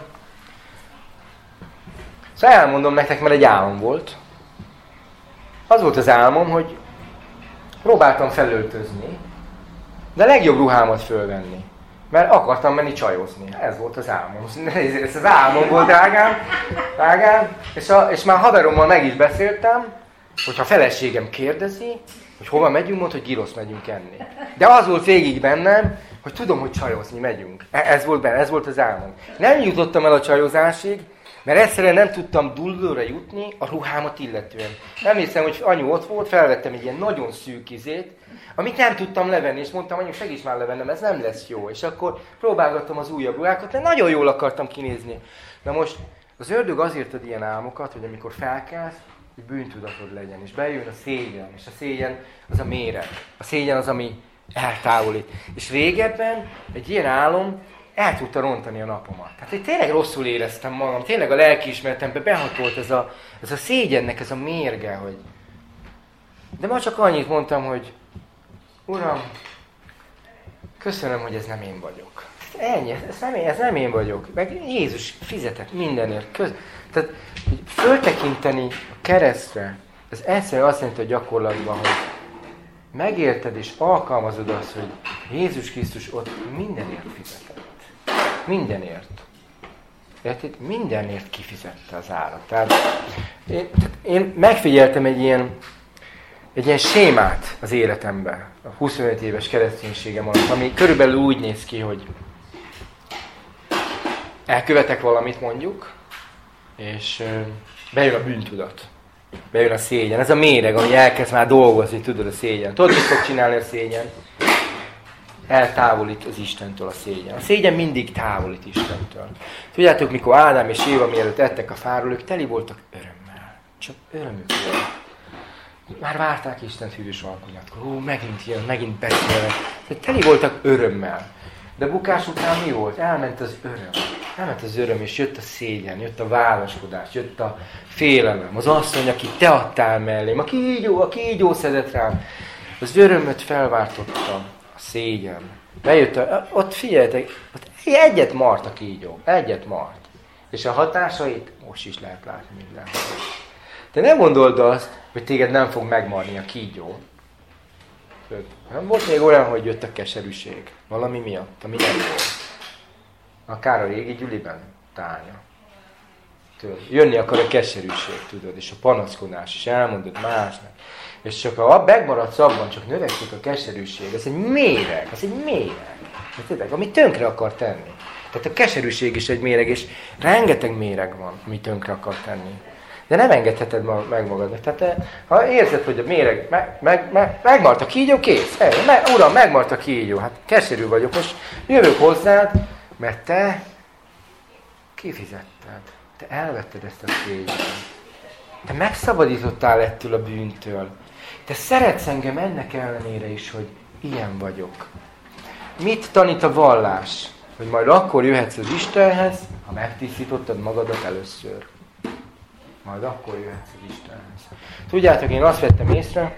Szóval elmondom nektek, mert egy álom volt. Az volt az álmom, hogy próbáltam felöltözni, de a legjobb ruhámat fölvenni. Mert akartam menni csajozni. Ez volt az álmom. Ez az álmom volt, drágám. drágám. És, a, és már haverommal meg is beszéltem, hogyha a feleségem kérdezi, hogy hova megyünk, mondd, hogy gyrosz megyünk enni. De az volt végig bennem, hogy tudom, hogy csajozni megyünk. Ez volt benne, ez volt az álmom. Nem jutottam el a csajozásig, mert egyszerűen nem tudtam dúlóra jutni a ruhámat illetően. Nem hiszem, hogy anyu ott volt, felvettem egy ilyen nagyon szűk izét, amit nem tudtam levenni, és mondtam, anyu, segíts már levennem, ez nem lesz jó. És akkor próbálgattam az újabb ruhákat, mert nagyon jól akartam kinézni. Na most az ördög azért ad ilyen álmokat, hogy amikor felkelsz, hogy bűntudatod legyen, és bejön a szégyen, és a szégyen az a méreg. A szégyen az, ami eltávolít. És régebben egy ilyen álom el tudta rontani a napomat. Tehát én tényleg rosszul éreztem magam, tényleg a lelkiismeretembe behatolt ez a, ez a szégyennek, ez a mérge, hogy... De ma csak annyit mondtam, hogy Uram, köszönöm, hogy ez nem én vagyok. Ennyi, ez nem én, ez nem én vagyok. Meg Jézus fizetett mindenért. Köz... Tehát, hogy föltekinteni a keresztre, ez egyszerűen azt jelenti a gyakorlatban, hogy megérted és alkalmazod azt, hogy Jézus Krisztus ott mindenért fizetett. Mindenért. Érted? Mindenért kifizette az árat. Tehát én, én megfigyeltem egy ilyen egy ilyen sémát az életemben, a huszonöt éves kereszténységem alatt, ami körülbelül úgy néz ki, hogy elkövetek valamit mondjuk, és bejön a bűntudat, bejön a szégyen. Ez a méreg, ami elkezd már dolgozni, tudod, a szégyen. Tudod, mit fog csinálni a szégyen? Eltávolít az Istentől a szégyen. A szégyen mindig távolít Istentől. Tudjátok, mikor Ádám és Éva mielőtt ettek a fáról, ők teli voltak örömmel. Csak örömük volt. Már várták Istent hűvös alkonyatkor. Hú, megint jön, megint beszélnek. Teli voltak örömmel. De bukás után mi volt? Elment az öröm. Elment az öröm, és jött a szégyen, jött a válaskodás, jött a félelem. Az asszony, aki te adtál mellém, a kígyó, a kígyó szedett rám. Az örömöt felváltotta a szégyen. Bejött a, ott figyeljetek, ott egyet mart a kígyó, egyet mart. És a hatásait most is lehet látni mindenhol. Te nem gondold azt, hogy téged nem fog megmarni a kígyó. Nem volt még olyan, hogy jött a keserűség. Valami miatt, ami nem volt. Akár a régi Gyüliben tálja. Tudod, jönni akar a keserűség, tudod, és a panaszkodás, és elmondod másnak. És csak ha megmaradsz abban, csak növekszik a keserűség, ez egy méreg, ez egy méreg. Tudod, ami tönkre akar tenni. Tehát a keserűség is egy méreg, és rengeteg méreg van, ami tönkre akar tenni. De nem engedheted meg magadnak. Tehát te, ha érzed, hogy a méreg meg, meg, meg, megmart a kígyó, kész. Ej, me, uram, megmart a kígyó. Hát keserű vagyok. Most jövök hozzád, mert te kifizetted. Te elvetted ezt a szégyent. Te megszabadítottál ettől a bűntől. Te szeretsz engem ennek ellenére is, hogy ilyen vagyok. Mit tanít a vallás? Hogy majd akkor jöhetsz az Istenhez, ha megtisztítottad magadat először. Majd akkor jöhetsz az Istenhez. Tudjátok, én azt vettem észre,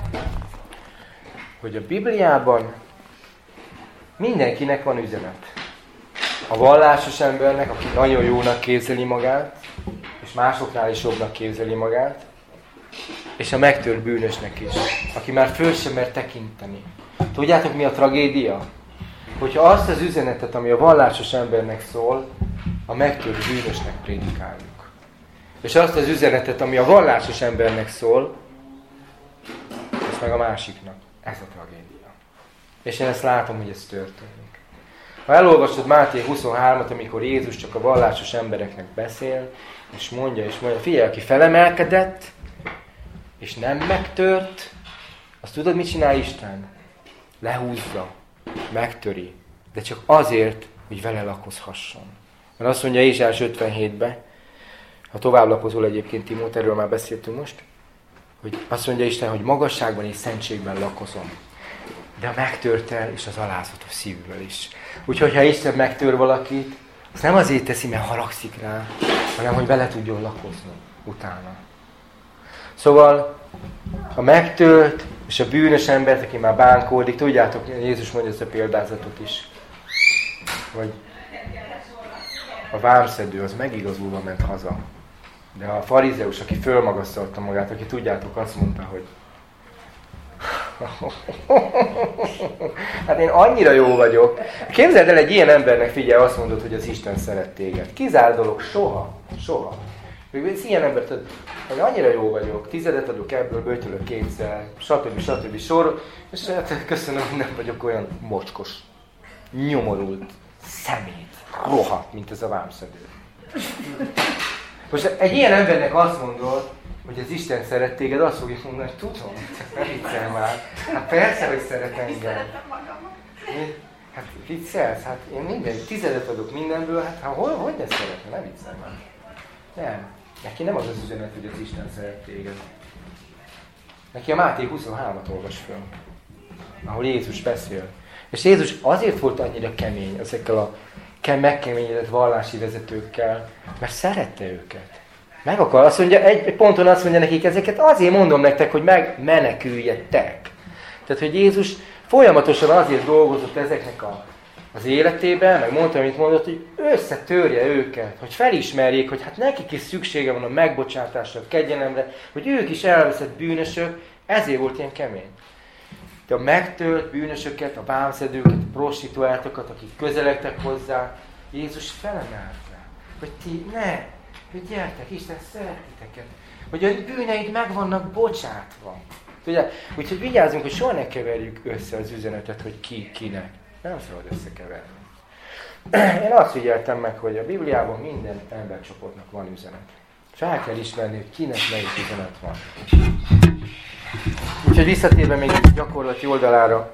hogy a Bibliában mindenkinek van üzenet. A vallásos embernek, aki nagyon jónak képzeli magát, és másoknál is jobbnak képzeli magát, és a megtört bűnösnek is, aki már föl sem mer tekinteni. Tudjátok, mi a tragédia? Hogyha azt az üzenetet, ami a vallásos embernek szól, a megtört bűnösnek prédikáljuk. És azt az üzenetet, ami a vallásos embernek szól, azt meg a másiknak. Ez a tragédia. És én ezt látom, hogy ez történik. Ha elolvasod Máté huszonhármat, amikor Jézus csak a vallásos embereknek beszél, és mondja, és mondja, figyelj, aki felemelkedett, és nem megtört, azt tudod, mit csinál Isten? Lehúzza, megtöri, de csak azért, hogy vele lakozhasson. Mert azt mondja Ézsaiás ötvenhétben, ha tovább lapozol egyébként Timót, erről már beszéltünk most, hogy azt mondja Isten, hogy magasságban és szentségben lakozom. De a megtörtel és az alázatos szívvel is. Úgyhogy ha Isten megtör valakit, azt nem azért teszi, mert haragszik rá, hanem hogy vele tudjon lakozni utána. Szóval a megtört és a bűnös embert, aki már bánkódik, tudjátok, Jézus mondja ezt a példázatot is, hogy a vámszedő az megigazulva ment haza. De a farizeus, aki fölmagasztalta magát, aki tudjátok, azt mondta, hogy hát én annyira jó vagyok. Képzeld el, egy ilyen embernek figyelj, azt mondod, hogy az Isten szeret téged. Kizár dolog, soha, soha. Ez ilyen embert, hogy annyira jó vagyok, tizedet adok ebből, böjtölök kétszer, stb. stb. Sor, és hát köszönöm, nem vagyok olyan mocskos, nyomorult, szemét, rohadt, mint ez a vámszedő. Most egy ilyen embernek azt mondod, hogy az Isten szeret téged, azt fogja mondani, hogy tudom, ne viccelj már. Hát persze, hogy szeret engem. Hát viccelsz, hát én minden, tizedet adok mindenből, hát ha, hol, hogy ne szeretne, ne viccelj már. Nem. Neki nem az az üzenet, hogy az Isten szeret téged. Neki a Máté huszonhármat olvas föl, ahol Jézus beszél. És Jézus azért volt annyira kemény ezekkel a megkeményedett vallási vezetőkkel, mert szerette őket. Meg akar, azt mondja, egy ponton azt mondja nekik, ezeket azért mondom nektek, hogy megmeneküljetek. Tehát, hogy Jézus folyamatosan azért dolgozott ezeknek a, az életében, meg mondta, amit mondott, hogy összetörje őket, hogy felismerjék, hogy hát nekik is szüksége van a megbocsátásra, a kegyelemre, hogy ők is elveszett bűnösök, ezért volt ilyen kemény. De a megtölt bűnösöket, a vámszedőket, a prostituáltokat, akik közeledtek hozzá, Jézus felemelte, hogy ti ne, hogy gyertek, Isten szeret titeket, hogy a bűneid meg vannak bocsátva. Ugye? Úgyhogy vigyázzunk, hogy soha ne keverjük össze az üzenetet, hogy ki kinek. Nem szabad összekeverni. Én azt figyeltem meg, hogy a Bibliában minden embercsoportnak van üzenet. És el kell ismerni, hogy kinek melyik üzenet van. Úgyhogy visszatérve még egy gyakorlati oldalára,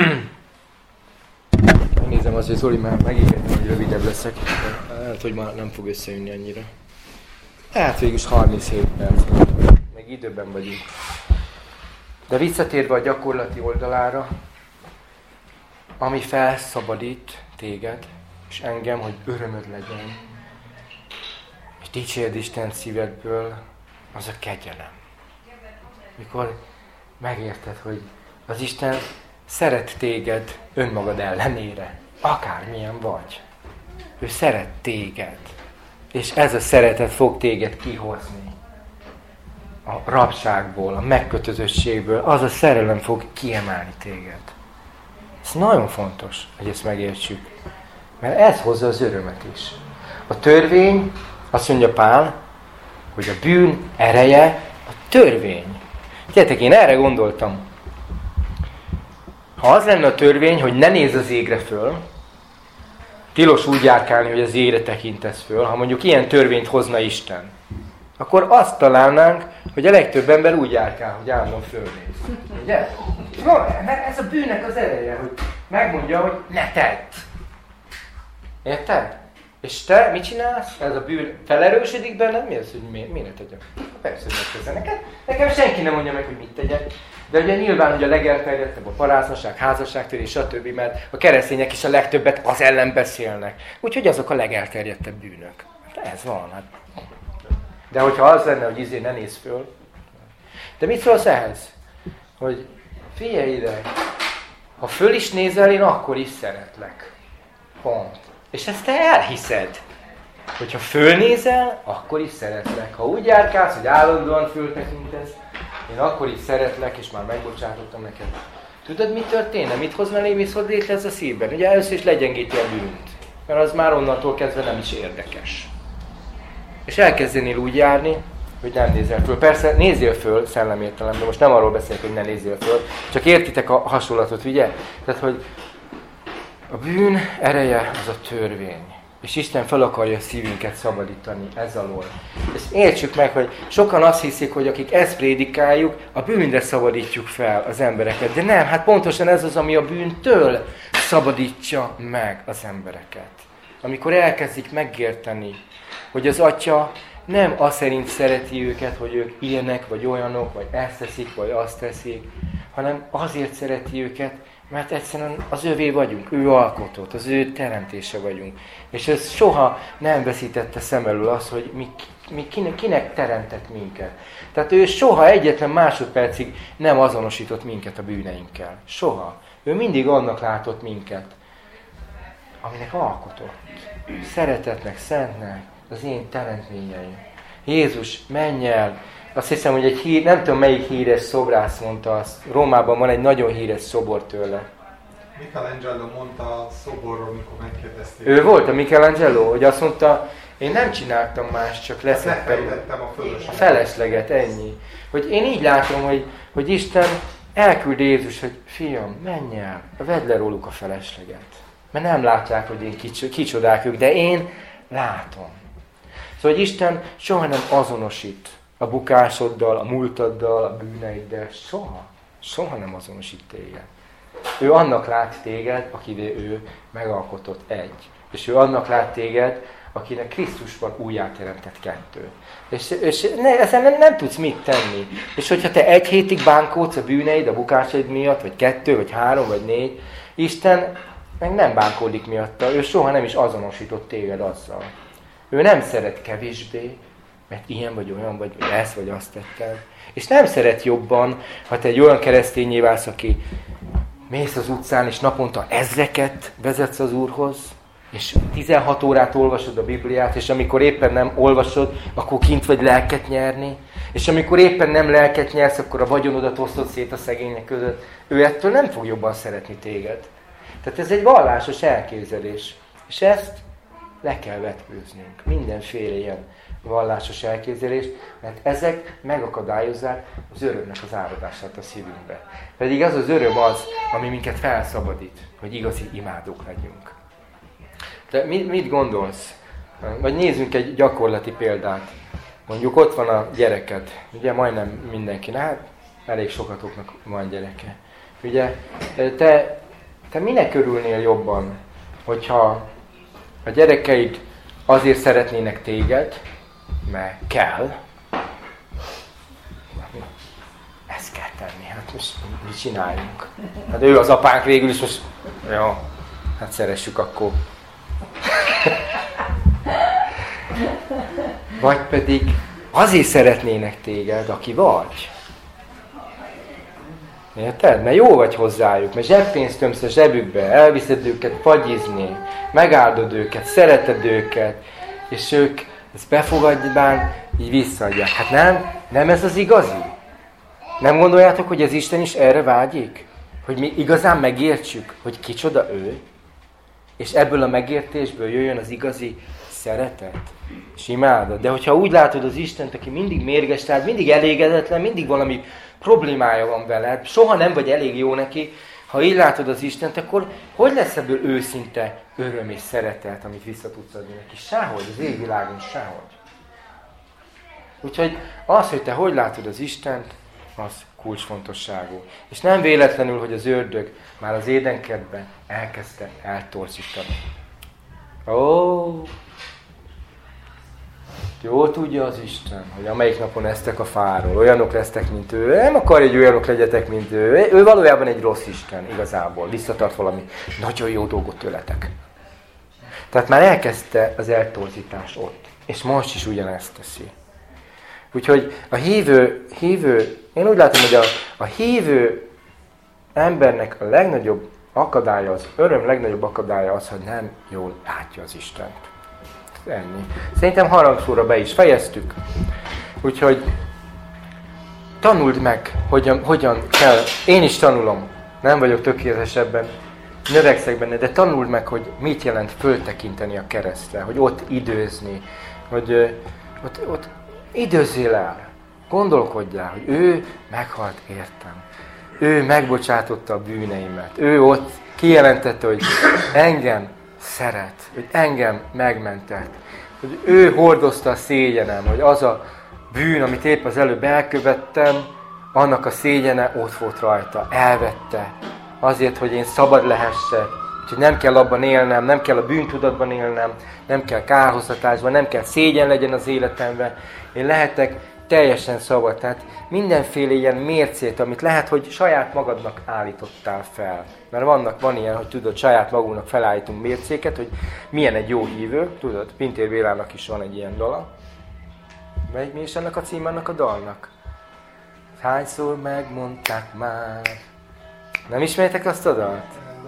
megnézem azt, hogy Zoli már megígérte, hogy rövidebb leszek. Hát, hogy már nem fog összejönni annyira. Hát végülis harminchét perc. Még időben vagyunk. De visszatérve a gyakorlati oldalára, ami felszabadít téged, és engem, hogy örömöd legyen, és dicsérd Isten szívedből, az a kegyelem. Mikor megérted, hogy az Isten szeret téged önmagad ellenére, akármilyen vagy. Ő szeret téged, és ez a szeretet fog téged kihozni a rabságból, a megkötözöttségből, az a szerelem fog kiemelni téged. Ez nagyon fontos, hogy ezt megértsük, mert ez hozza az örömet is. A törvény, azt mondja Pál, hogy a bűn ereje a törvény. Tudjátok, én erre gondoltam. Ha az lenne a törvény, hogy ne nézz az égre föl, tilos úgy járkálni, hogy az égre tekintesz föl, ha mondjuk ilyen törvényt hozna Isten, akkor azt találnánk, hogy a legtöbb ember úgy járkál, hogy állandóan fölnéz. Ugye? No, mert ez a bűnnek az ereje, hogy megmondja, hogy ne tedd. Érted? És te mit csinálsz? Ez a bűn felerősödik benned? Mi az, hogy mi, mi ne tegyek? Persze, hogy megkezdem neked. Nekem senki nem mondja meg, hogy mit tegyek. De ugye nyilván, hogy a legelterjedtebb a paráznaság, házasságtörés, stb. Mert a keresztények is a legtöbbet az ellen beszélnek. Úgyhogy azok a legelterjedtebb bűnök. Ez van. Hát. De hogyha az lenne, hogy izé ne nézz föl. De mit szólsz ehhez? Hogy figyelj ide, ha föl is nézel, én akkor is szeretlek. Pont. És ezt te elhiszed. Hogyha fölnézel, akkor is szeretlek. Ha úgy járkálsz, hogy állandóan föltekintesz, én akkor is szeretlek, és már megbocsátottam neked. Tudod, mi történne? Mit hozna léviszod létre ez a szívben? Ugye először is legyengíti a bűnt. Mert az már onnantól kezdve nem is érdekes. És elkezdenél úgy járni, hogy nem nézel föl. Persze nézzél föl szellemértelemben, de most nem arról beszélek, hogy ne nézzél föl. Csak értitek a hasonlatot, ugye? Tehát, hogy a bűn ereje az a törvény. És Isten fel akarja a szívünket szabadítani ez alól. És értsük meg, hogy sokan azt hiszik, hogy akik ezt prédikáljuk, a bűnre szabadítjuk fel az embereket. De nem, hát pontosan ez az, ami a bűntől szabadítja meg az embereket. Amikor elkezdik megérteni, hogy az Atya nem azt szerint szereti őket, hogy ők ilyenek, vagy olyanok, vagy ezt teszik, vagy azt teszik, hanem azért szereti őket, mert egyszerűen az övé vagyunk, ő alkotott, az ő teremtése vagyunk. És ez soha nem veszítette szem elől az, hogy mi, mi kinek, kinek teremtett minket. Tehát ő soha egyetlen másodpercig nem azonosított minket a bűneinkkel. Soha. Ő mindig annak látott minket, aminek alkotott. Szeretetnek, szentnek, az én teremtményeim. Jézus, menj el! Azt hiszem, hogy egy hír, nem tudom melyik híres szobrász mondta azt. Rómában van egy nagyon híres szobor tőle. Michelangelo mondta a szoborról, mikor megkérdezték. Ő volt a Michelangelo, hogy azt mondta, én nem csináltam más, csak leszettem a felesleget. a felesleget, ennyi. Hogy én így látom, hogy, hogy Isten elküld Jézus, hogy fiam, menj el, vedd le róluk a felesleget. Mert nem látják, hogy én kics- kicsodák ők, de én látom. Szóval, hogy Isten soha nem azonosít a bukásoddal, a múltaddal, a bűneiddel, soha, soha nem azonosít téged. Ő annak lát téged, akivel ő megalkotott egy. És ő annak lát téged, akinek Krisztusban újjáteremtett kettő. És, és ne, ezzel nem, nem tudsz mit tenni. És hogyha te egy hétig bánkódsz a bűneid, a bukásaid miatt, vagy kettő, vagy három, vagy négy, Isten meg nem bánkódik miatta. Ő soha nem is azonosított téged azzal. Ő nem szeret kevésbé, mert ilyen vagy olyan vagy, ezt vagy azt tetted. És nem szeret jobban, ha te egy olyan keresztényé válsz, aki mész az utcán, és naponta ezreket vezetsz az Úrhoz, és tizenhat órát olvasod a Bibliát, és amikor éppen nem olvasod, akkor kint vagy lelket nyerni, és amikor éppen nem lelket nyersz, akkor a vagyonodat osztod szét a szegények között. Ő ettől nem fog jobban szeretni téged. Tehát ez egy vallásos elképzelés. És ezt le kell vetkőznünk. Mindenféle ilyen vallásos elképzelést, mert ezek megakadályozzák az örömnek az áradását a szívünkbe. Pedig az az öröm az, ami minket felszabadít, hogy igazi imádók legyünk. De mit, mit gondolsz? Vagy nézzünk egy gyakorlati példát. Mondjuk ott van a gyereked. Ugye majdnem mindenki, hát elég sokatoknak van gyereke. Ugye te, te minek örülnél jobban, hogyha a gyerekeid azért szeretnének téged, mert kell. Ezt kell tenni, hát most mit csináljunk? Hát ő az apánk végül is most, jó, hát szeressük akkor. Vagy pedig azért szeretnének téged, aki vagy. Érted? Mert jó vagy hozzájuk, mert zseppénzt tömsz a zsebükbe, elviszed őket fagyizni, megáldod őket, szereted őket, és ők ezt befogadján, így visszaadják. Hát nem? Nem ez az igazi? Nem gondoljátok, hogy az Isten is erre vágyik? Hogy mi igazán megértsük, hogy kicsoda ő? És ebből a megértésből jöjjön az igazi szeretet és imádat. De hogyha úgy látod az Istent, aki mindig mérges, tehát mindig elégedetlen, mindig valami problémája van veled, soha nem vagy elég jó neki, ha így látod az Istent, akkor hogy lesz ebből őszinte öröm és szeretet, amit vissza tudsz adni neki? Sehogy, az égvilágon sehogy. Úgyhogy az, hogy te hogy látod az Istent, az kulcsfontosságú. És nem véletlenül, hogy az ördög már az édenkertben elkezdte eltorzítani. Ó, jó tudja az Isten, hogy amelyik napon esztek a fáról, olyanok lesztek, mint ő. Nem akarja, hogy olyanok legyetek, mint ő. Ő valójában egy rossz Isten, igazából. Visszatart valami nagyon jó dolgot tőletek. Tehát már elkezdte az eltorzítás ott. És most is ugyanezt teszi. Úgyhogy a hívő, hívő én úgy látom, hogy a, a hívő embernek a legnagyobb akadálya, az öröm legnagyobb akadálya az, hogy nem jól látja az Istent. Ennyi. Szerintem harmadszorra be is fejeztük. Úgyhogy tanuld meg, hogyan, hogyan kell. Én is tanulom. Nem vagyok tökéletes ebben. Növekszek benne, de tanuld meg, hogy mit jelent föltekinteni a keresztre. Hogy ott időzni. Hogy ott, ott időzzél el. Gondolkodjál, hogy ő meghalt értem. Ő megbocsátotta a bűneimet. Ő ott kijelentette, hogy engem szeret, hogy engem megmentett, hogy ő hordozta a szégyenem, hogy az a bűn, amit épp az előbb elkövettem, annak a szégyene ott volt rajta, elvette, azért, hogy én szabad lehessek, hogy nem kell abban élnem, nem kell a bűntudatban élnem, nem kell kárhoztatásban, nem kell szégyen legyen az életemben, én lehetek teljesen szabad. Tehát mindenféle ilyen mércét, amit lehet, hogy saját magadnak állítottál fel. Mert vannak, van ilyen, hogy tudod, saját magunknak felállítunk mércéket, hogy milyen egy jó hívő. Tudod, Pintér Bélának is van egy ilyen dala. Melyik mi is ennek a cím annak a dalnak? Hányszor megmondták már. Nem ismeritek azt a dalt?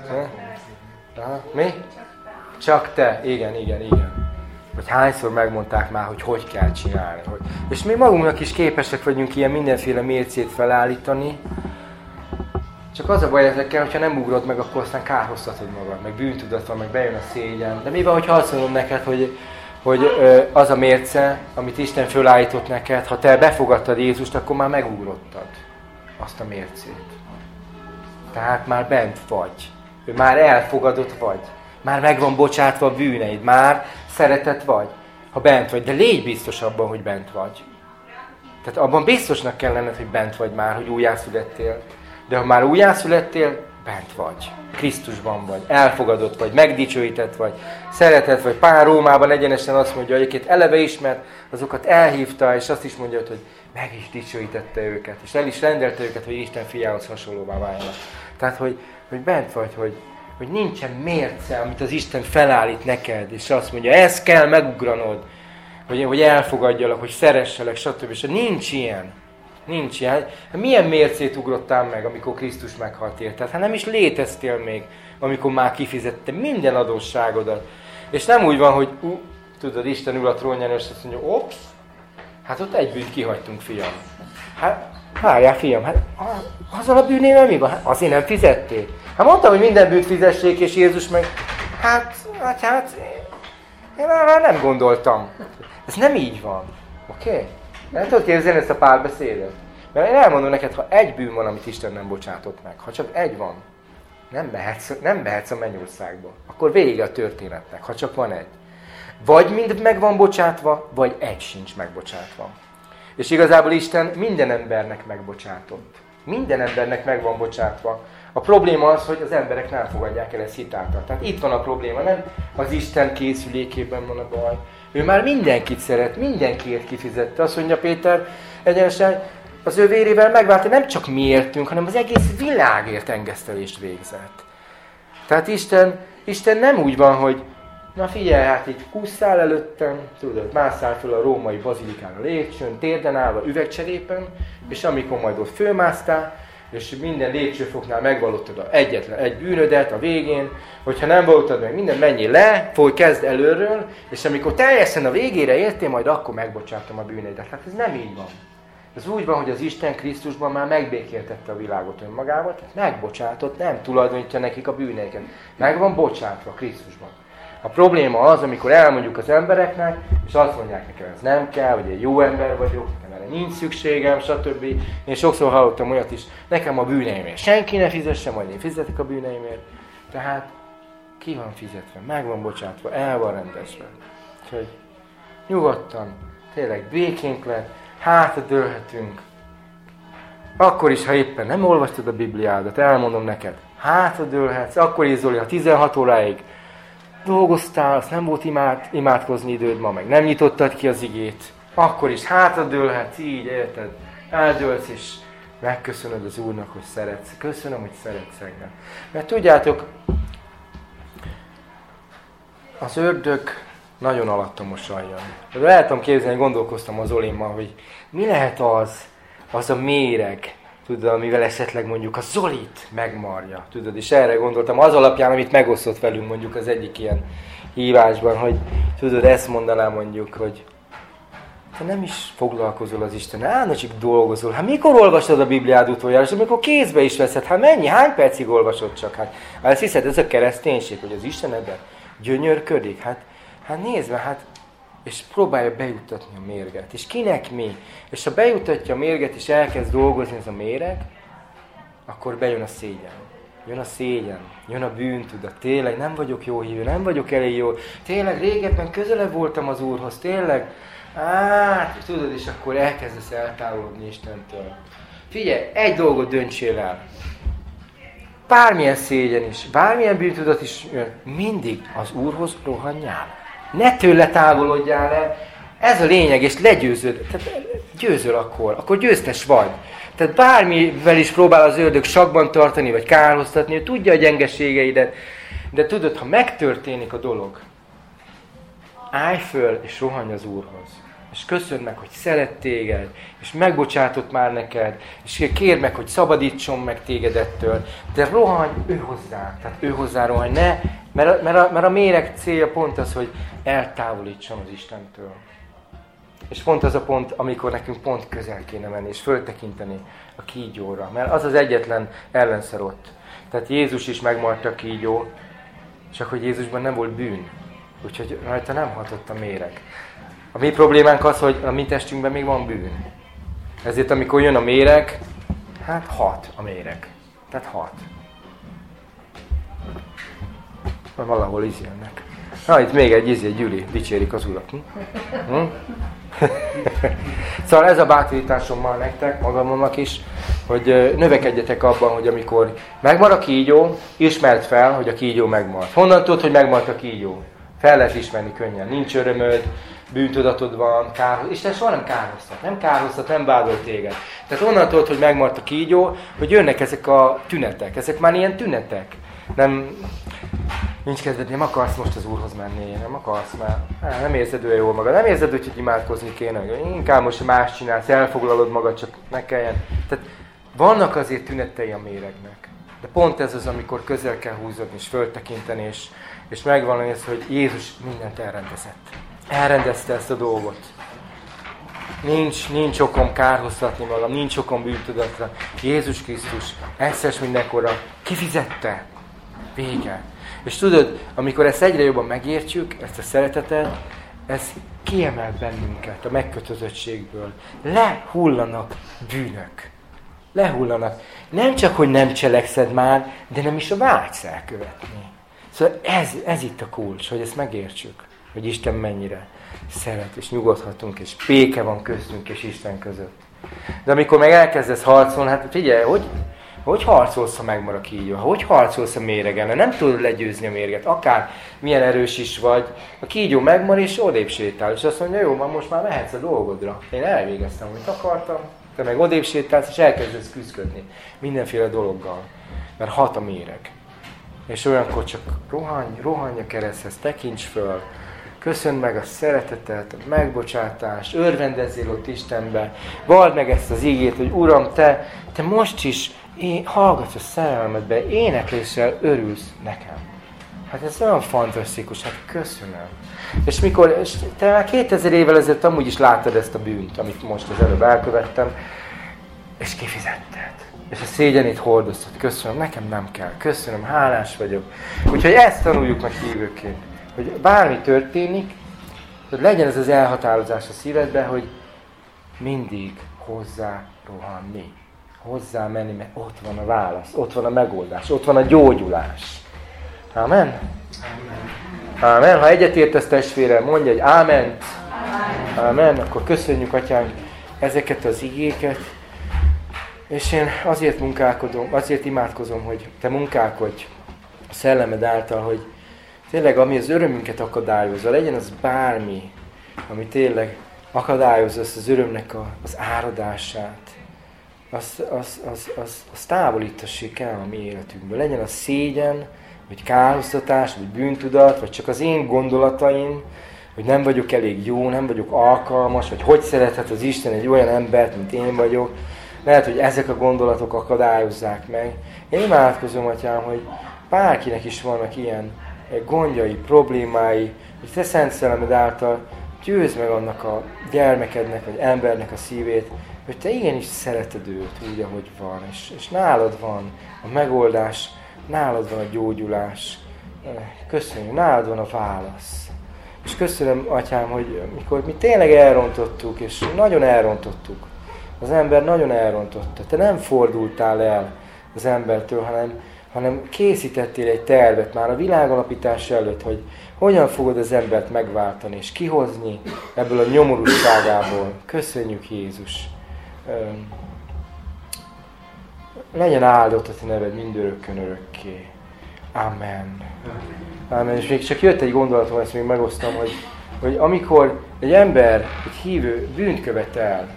Aha. Mi? Csak te. Igen, igen, igen. Hogy hányszor megmondták már, hogy hogy kell csinálni. Hogy... És mi magunknak is képesek vagyunk ilyen mindenféle mércét felállítani. Csak az a baj ezekkel, hogyha nem ugrod meg, akkor aztán kárhoztatod magad, meg bűntudat van, meg bejön a szégyen. De mi van, hogyha azt mondom neked, hogy, hogy az a mérce, amit Isten fölállított neked, ha te befogadtad Jézust, akkor már megugrottad azt a mércét. Tehát már bent vagy. Már elfogadott vagy. Már meg van bocsátva a bűneid. Már szeretet vagy, ha bent vagy. De légy biztos abban, hogy bent vagy. Tehát abban biztosnak kell lenned, hogy bent vagy már, hogy újjászülettél. De ha már újjászülettél, bent vagy. Krisztusban vagy, elfogadott vagy, megdicsőített vagy, szeretett vagy. Pál Rómában egyenesen azt mondja, hogy akiket eleve ismert, azokat elhívta, és azt is mondja, hogy meg is dicsőítette őket. És el is rendelte őket, hogy Isten fiához hasonlóvá váljanak. Tehát, hogy, hogy bent vagy, hogy hogy nincsen mérce, amit az Isten felállít neked, és azt mondja, ezt kell megugranod, hogy, hogy elfogadjalak, hogy szeresselek, stb. És nincs ilyen. Nincs ilyen. Hát milyen mércét ugrottál meg, amikor Krisztus meghalt érted? Hát nem is léteztél még, amikor már kifizette minden adósságodat. És nem úgy van, hogy ú, tudod, Isten ül a trónján, és azt mondja, ops, hát ott egy bűnt kihagytunk, fiam. Hát, várjál, fiam, hát azzal a bűnével mi van? Hát azért nem fizettél. Hát mondtam, hogy minden bűnt fizessék, és Jézus meg, hát, hát, hát én arra nem gondoltam. Ez nem így van. Oké? Okay? Nem tudod képzelni ezt a párbeszédet? Mert én elmondom neked, ha egy bűn van, amit Isten nem bocsátott meg, ha csak egy van, nem mehetsz, nem mehetsz a mennyországba. Akkor vége a történetnek, ha csak van egy. Vagy mind meg van bocsátva, vagy egy sincs megbocsátva. És igazából Isten minden embernek megbocsátott. Minden embernek meg van bocsátva. A probléma az, hogy az emberek nem fogadják el ezt hitáltal. Tehát itt van a probléma, nem az Isten készülékében van a baj. Ő már mindenkit szeret, mindenkiért kifizette. Azt mondja Péter egyenesen, az ő vérével megválta nem csak mi értünk, hanem az egész világért engesztelést végzett. Tehát Isten, Isten nem úgy van, hogy na figyelj, hát így kusszál előttem, tudod, másszál föl a római bazilikán a lépcsőn, térden állva, üvegcserépen, és amikor majd ott fölmásztál, és minden lépcsőfoknál megvallottad egyetlen egy bűnödet a végén, hogyha nem vallottad meg minden, menjél le, folyj, kezd előről, és amikor teljesen a végére értél, majd akkor megbocsátom a bűneidet. Hát ez nem így van. Ez úgy van, hogy az Isten Krisztusban már megbékéltette a világot önmagával, tehát megbocsátott, nem tulajdonítja nekik a bűneiket. Meg van bocsátva Krisztusban. A probléma az, amikor elmondjuk az embereknek, és azt mondják nekem, ez nem kell, hogy egy jó ember vagyok, nekem erre nincs szükségem, stb. Én sokszor hallottam olyat is, nekem a bűneimért senki ne fizesse, majd én fizetek a bűneimért. Tehát ki van fizetve, meg van bocsátva, el van rendezve. Úgyhogy nyugodtan, tényleg békénk lett, hátra dőlhetünk. Akkor is, ha éppen nem olvastad a Bibliádat, elmondom neked, hátra dőlhetsz, akkor is Zoli, ha tizenhat óráig dolgoztál, azt nem volt imád, imádkozni időd ma, meg nem nyitottad ki az igét, akkor is hátradőlhetsz, így érted, eldőlsz, és megköszönöd az Úrnak, hogy szeretsz. Köszönöm, hogy szeretsz engem. Mert tudjátok, az ördög nagyon alattomosan jön. De el tudom képzelni, gondolkoztam az Zolimmal, hogy mi lehet az, az a méreg, tudod, amivel esetleg mondjuk a Zolit megmarja, tudod, és erre gondoltam az alapján, amit megosztott velünk mondjuk az egyik ilyen hívásban, hogy tudod, ezt mondanám mondjuk, hogy te nem is foglalkozol az Istennel, állna csak dolgozol. Hát mikor olvasod a Bibliád utoljára, és amikor kézbe is veszed, hát mennyi, hány percig olvasod csak? Hát, hát ezt hiszed, ez a kereszténység, hogy az Isten ebben gyönyörködik? Hát, hát nézd meg, hát és próbálja bejuttatni a mérget. És kinek mi? És ha bejuttatja a mérget, és elkezd dolgozni ez a méreg, akkor bejön a szégyen. Jön a szégyen, jön a bűntudat. Tényleg nem vagyok jó hívő, nem vagyok elég jó. Tényleg régebben közelebb voltam az Úrhoz, tényleg. Hát, tudod, és akkor elkezdesz eltávolodni Istentől. Figyelj, egy dolgot döntsél el. Bármilyen szégyen is, bármilyen bűntudat is, mindig az Úrhoz rohanjál. Ne tőle távolodjál el, ez a lényeg, és legyőzöd. Tehát győzöl akkor, akkor győztes vagy. Tehát bármivel is próbál az ördög sakban tartani, vagy kárhoztatni, ő tudja a gyengeségeidet, de tudod, ha megtörténik a dolog, állj föl, és rohanj az Úrhoz. És köszönd meg, hogy szeret téged, és megbocsátott már neked, és kérd meg, hogy szabadítson meg téged ettől, de rohanj ő hozzá, tehát ő hozzá rohanj, ne, mert a, mert, a, mert a méreg célja pont az, hogy eltávolítson az Istentől. És pont az a pont, amikor nekünk pont közel kéne menni, és föltekinteni a kígyóra, mert az az egyetlen ellenszer ott. Tehát Jézus is megmaradt a kígyó, csak hogy Jézusban nem volt bűn, úgyhogy rajta nem hatott a méreg. A mi problémánk az, hogy a mi testünkben még van bűn. Ezért amikor jön a méreg, hát hat a méreg. Tehát hat. Valahol is jönnek. Na, itt még egy izé, Gyüli, dicsérik az Urat. Hm? Hm? Szóval ez a bátorításom már nektek, magamnak is, hogy növekedjetek abban, hogy amikor megmar a kígyó, ismerd fel, hogy a kígyó megmaradt. Honnan tudod, hogy megmaradt a kígyó? Fel lehet ismerni könnyen. Nincs örömöd, bűntudatod van, kárhoz... Isten soha nem kárhoztat, nem kárhoztat, nem vádol téged. Tehát onnan tudod, hogy megmaradt a kígyó, hogy jönnek ezek a tünetek. Ezek már ilyen tünetek. Nem... Nincs kezdet, nem akarsz most az Úrhoz menni, nem akarsz már. Há, nem érzed olyan jól magad, nem érzed, hogy imádkozni kéne. Inkább most más csinálsz, elfoglalod magad, csak ne kelljen. Tehát vannak azért tünetei a méregnek. De pont ez az, amikor közel kell húzódni és föltekinteni, és, és megvan ez, hogy Jézus mindent elrendezett. Elrendezte ezt a dolgot. Nincs, nincs okom kárhoztatni magam, nincs okom bűntudatra. Jézus Krisztus egyszer mindenkorra kifizette. Vége. És tudod, amikor ezt egyre jobban megértjük, ezt a szeretetet, ez kiemel bennünket a megkötözöttségből. Lehullanak bűnök. Lehullanak. Nem csak, hogy nem cselekszed már, de nem is a vágysz elkövetni. Szóval ez, ez itt a kulcs, hogy ezt megértsük, hogy Isten mennyire szeret, és nyugodhatunk, és béke van köztünk és Isten között. De amikor meg elkezdesz harcolni, hát figyelj, hogy, hogy harcolsz, ha megmar a kígyó? Hogy harcolsz a méregen? Nem tudod legyőzni a mérget, akár milyen erős is vagy. A kígyó megmar, és odébb sétál, és azt mondja, jó, már most már mehetsz a dolgodra. Én elvégeztem, amit akartam, te meg odébb sétálsz, és elkezdesz küzdködni mindenféle dologgal, mert hat a méreg. És olyankor csak rohanj, rohanj a kereszthez, tekints föl, köszönd meg a szeretetet, a megbocsátást, örvendezzél ott Istenbe, vald meg ezt az ígét, hogy Uram, te, te most is én, hallgatsz a szerelmedbe, énekléssel örülsz nekem. Hát ez olyan fantasztikus, hát köszönöm. És mikor, és te már kétezer évvel ezelőtt amúgy is láttad ezt a bűnt, amit most az előbb elkövettem, és kifizetted. És a szégyenét hordoztad. Köszönöm, nekem nem kell. Köszönöm, hálás vagyok. Úgyhogy ezt tanuljuk meg hívőként. Hogy bármi történik, hogy legyen ez az elhatározás a szívedben, hogy mindig hozzá rohanni. Hozzá menni, mert ott van a válasz, ott van a megoldás, ott van a gyógyulás. Amen? Amen. Amen. Ha egyetértesz testvérem, mondja egy áment. Amen. Amen. Akkor köszönjük, Atyánk, ezeket az igéket. És én azért munkálkodom, azért imádkozom, hogy te munkálkodj a szellemed által, hogy tényleg ami az örömünket akadályozza, legyen az bármi, ami tényleg akadályozza azt az örömnek a, az áradását, azt az, az, az, az távolítassék el a mi életünkből. Legyen az szégyen, vagy károsztatás, vagy bűntudat, vagy csak az én gondolataim, hogy nem vagyok elég jó, nem vagyok alkalmas, vagy hogy szerethet az Isten egy olyan embert, mint én vagyok. Lehet, hogy ezek a gondolatok akadályozzák meg. Én imádkozom, Atyám, hogy bárkinek is vannak ilyen gondjai, problémái, hogy te Szent Szellemed által győzd meg annak a gyermekednek, vagy embernek a szívét, hogy te igenis szereted őt úgy, ahogy van, és, és nálad van a megoldás, nálad van a gyógyulás. Köszönjük, nálad van a válasz. És köszönöm, Atyám, hogy mikor mi tényleg elrontottuk, és nagyon elrontottuk, az ember nagyon elrontotta. Te nem fordultál el az embertől, hanem, hanem készítettél egy tervet már a világalapítás előtt, hogy hogyan fogod az embert megváltani, és kihozni ebből a nyomorúságából. Köszönjük, Jézus! Legyen áldott a te neved mindörökkön örökké. Amen. Amen. És még csak jött egy gondolatom, ezt még megosztom, hogy, hogy amikor egy ember, egy hívő bűnt követ el,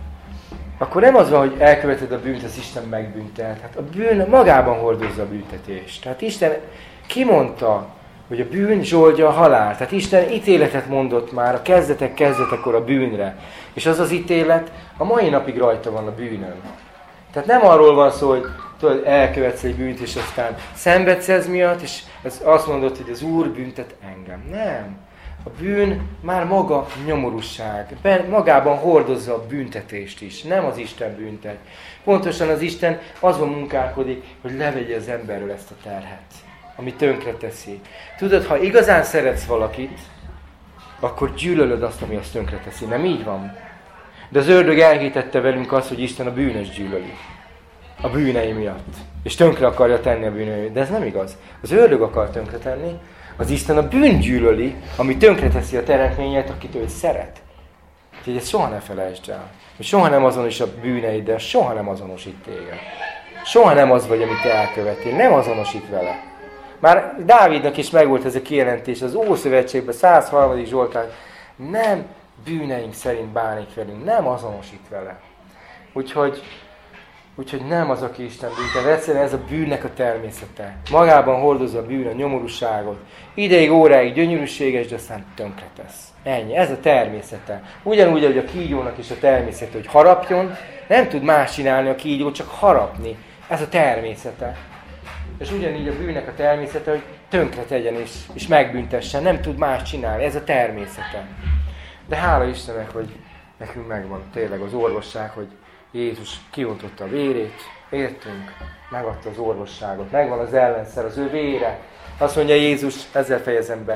akkor nem az van, hogy elköveted a bűnt, az Isten megbüntet. Hát a bűn magában hordozza a büntetést. Tehát Isten kimondta, hogy a bűn zsoldja a halál. Tehát Isten ítéletet mondott már a kezdetek kezdetekor a bűnre. És az az ítélet a mai napig rajta van a bűnön. Tehát nem arról van szó, hogy tudod, elkövetsz egy bűnt, és aztán szenvedsz ez miatt, és azt mondod, hogy az Úr büntet engem. Nem. A bűn már maga nyomorúság. Magában hordozza a büntetést is. Nem az Isten büntet. Pontosan az Isten azon munkálkodik, hogy levegye az emberről ezt a terhet, ami tönkre teszi. Tudod, ha igazán szeretsz valakit, akkor gyűlölöd azt, ami azt tönkre teszi. Nem így van? De az ördög elhitette velünk azt, hogy Isten a bűnös gyűlöli. A bűnei miatt. És tönkre akarja tenni a bűnei. De ez nem igaz. Az ördög akar tönkre tenni. Az Isten a bűn gyűlöli, ami tönkreteszi a teremtményet, akit ő szeret. Úgyhogy ezt soha ne felejtsd el. Soha nem azonos a bűneiddel, soha nem azonosít téged. Soha nem az vagy, amit te elkövettél. Nem azonosít vele. Már Dávidnak is megvolt ez a kijelentés az Ószövetségben, száz harmadik Zsoltár. Nem bűneink szerint bánik velünk, nem azonosít vele. Úgyhogy, úgyhogy nem az, aki Isten büntet. Egyszerűen ez a bűnnek a természete. Magában hordozza a bűn, a nyomorúságot. Ideig, óráig gyönyörűséges, de aztán tönkretesz. Ennyi, ez a természete. Ugyanúgy, hogy a kígyónak is a természete, hogy harapjon, nem tud más csinálni a kígyó, csak harapni. Ez a természete. És ugyanígy a bűnnek a természete, hogy tönkre tegyen és, és megbüntessen, nem tud más csinálni. Ez a természete. De hála Istennek, hogy nekünk megvan tényleg az orvosság, hogy Jézus kiöntötte a vérét, értünk, megadta az orvosságot, megvan az ellenszer, az ő vére. Azt mondja Jézus, ezzel fejezem be,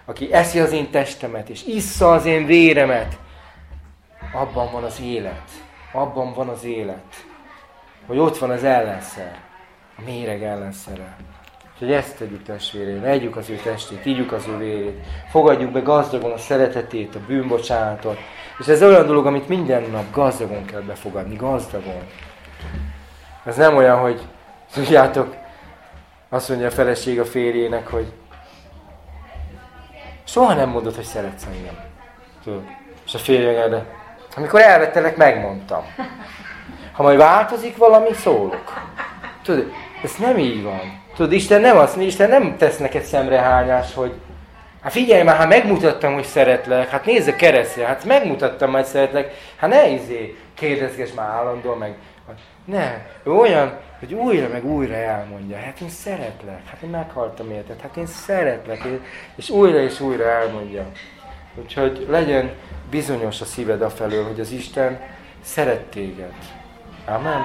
aki eszi az én testemet, és issza az én véremet, abban van az élet. Abban van az élet. Hogy ott van az ellenszer. A méreg ellenszere. Úgyhogy ezt tegyük testvérén, együk az ő testét, ígyük az ő vérét, fogadjuk be gazdagon a szeretetét, a bűnbocsánatot, és ez olyan dolog, amit minden nap gazdagon kell befogadni, gazdagon. Ez nem olyan, hogy tudjátok, azt mondja a feleség a férjének, hogy soha nem mondod, hogy szeretsz engem. Tudod? És a férje, de amikor elvettelek, megmondtam. Ha majd változik valami, szólok. Tudod, ez nem így van. Tudod, Isten nem azt mondja, Isten nem tesz neked szemrehányás, hogy hát figyelj már, hát megmutattam, hogy szeretlek, hát nézz a keresztre, hát megmutattam, hogy szeretlek, hát ne izé kérdezgess már állandóan, meg ne, ő olyan, hogy újra meg újra elmondja, hát én szeretlek, hát én meghaltam érted, hát én szeretlek, és újra és újra elmondja. Úgyhogy legyen bizonyos a szíved afelől, hogy az Isten szeret téged. Amen.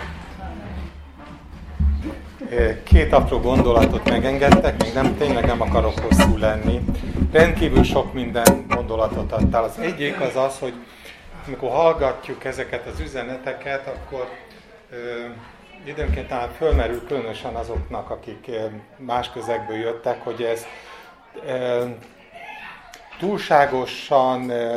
Két apró gondolatot megengedtek, még nem, tényleg nem akarok hosszú lenni. Rendkívül sok minden gondolatot adtál. Az egyik az az, hogy amikor hallgatjuk ezeket az üzeneteket, akkor ö, időnként talán fölmerül különösen azoknak, akik más közegből jöttek, hogy ez ö, túlságosan, ö,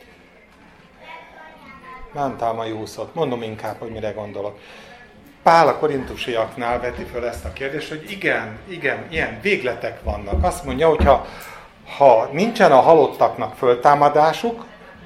nem talán a jó szót, mondom inkább, hogy mire gondolok. Pál a korintusiaknál veti föl ezt a kérdést, hogy igen, igen, ilyen végletek vannak. Azt mondja, hogy ha, ha nincsen a halottaknak föltámadásuk,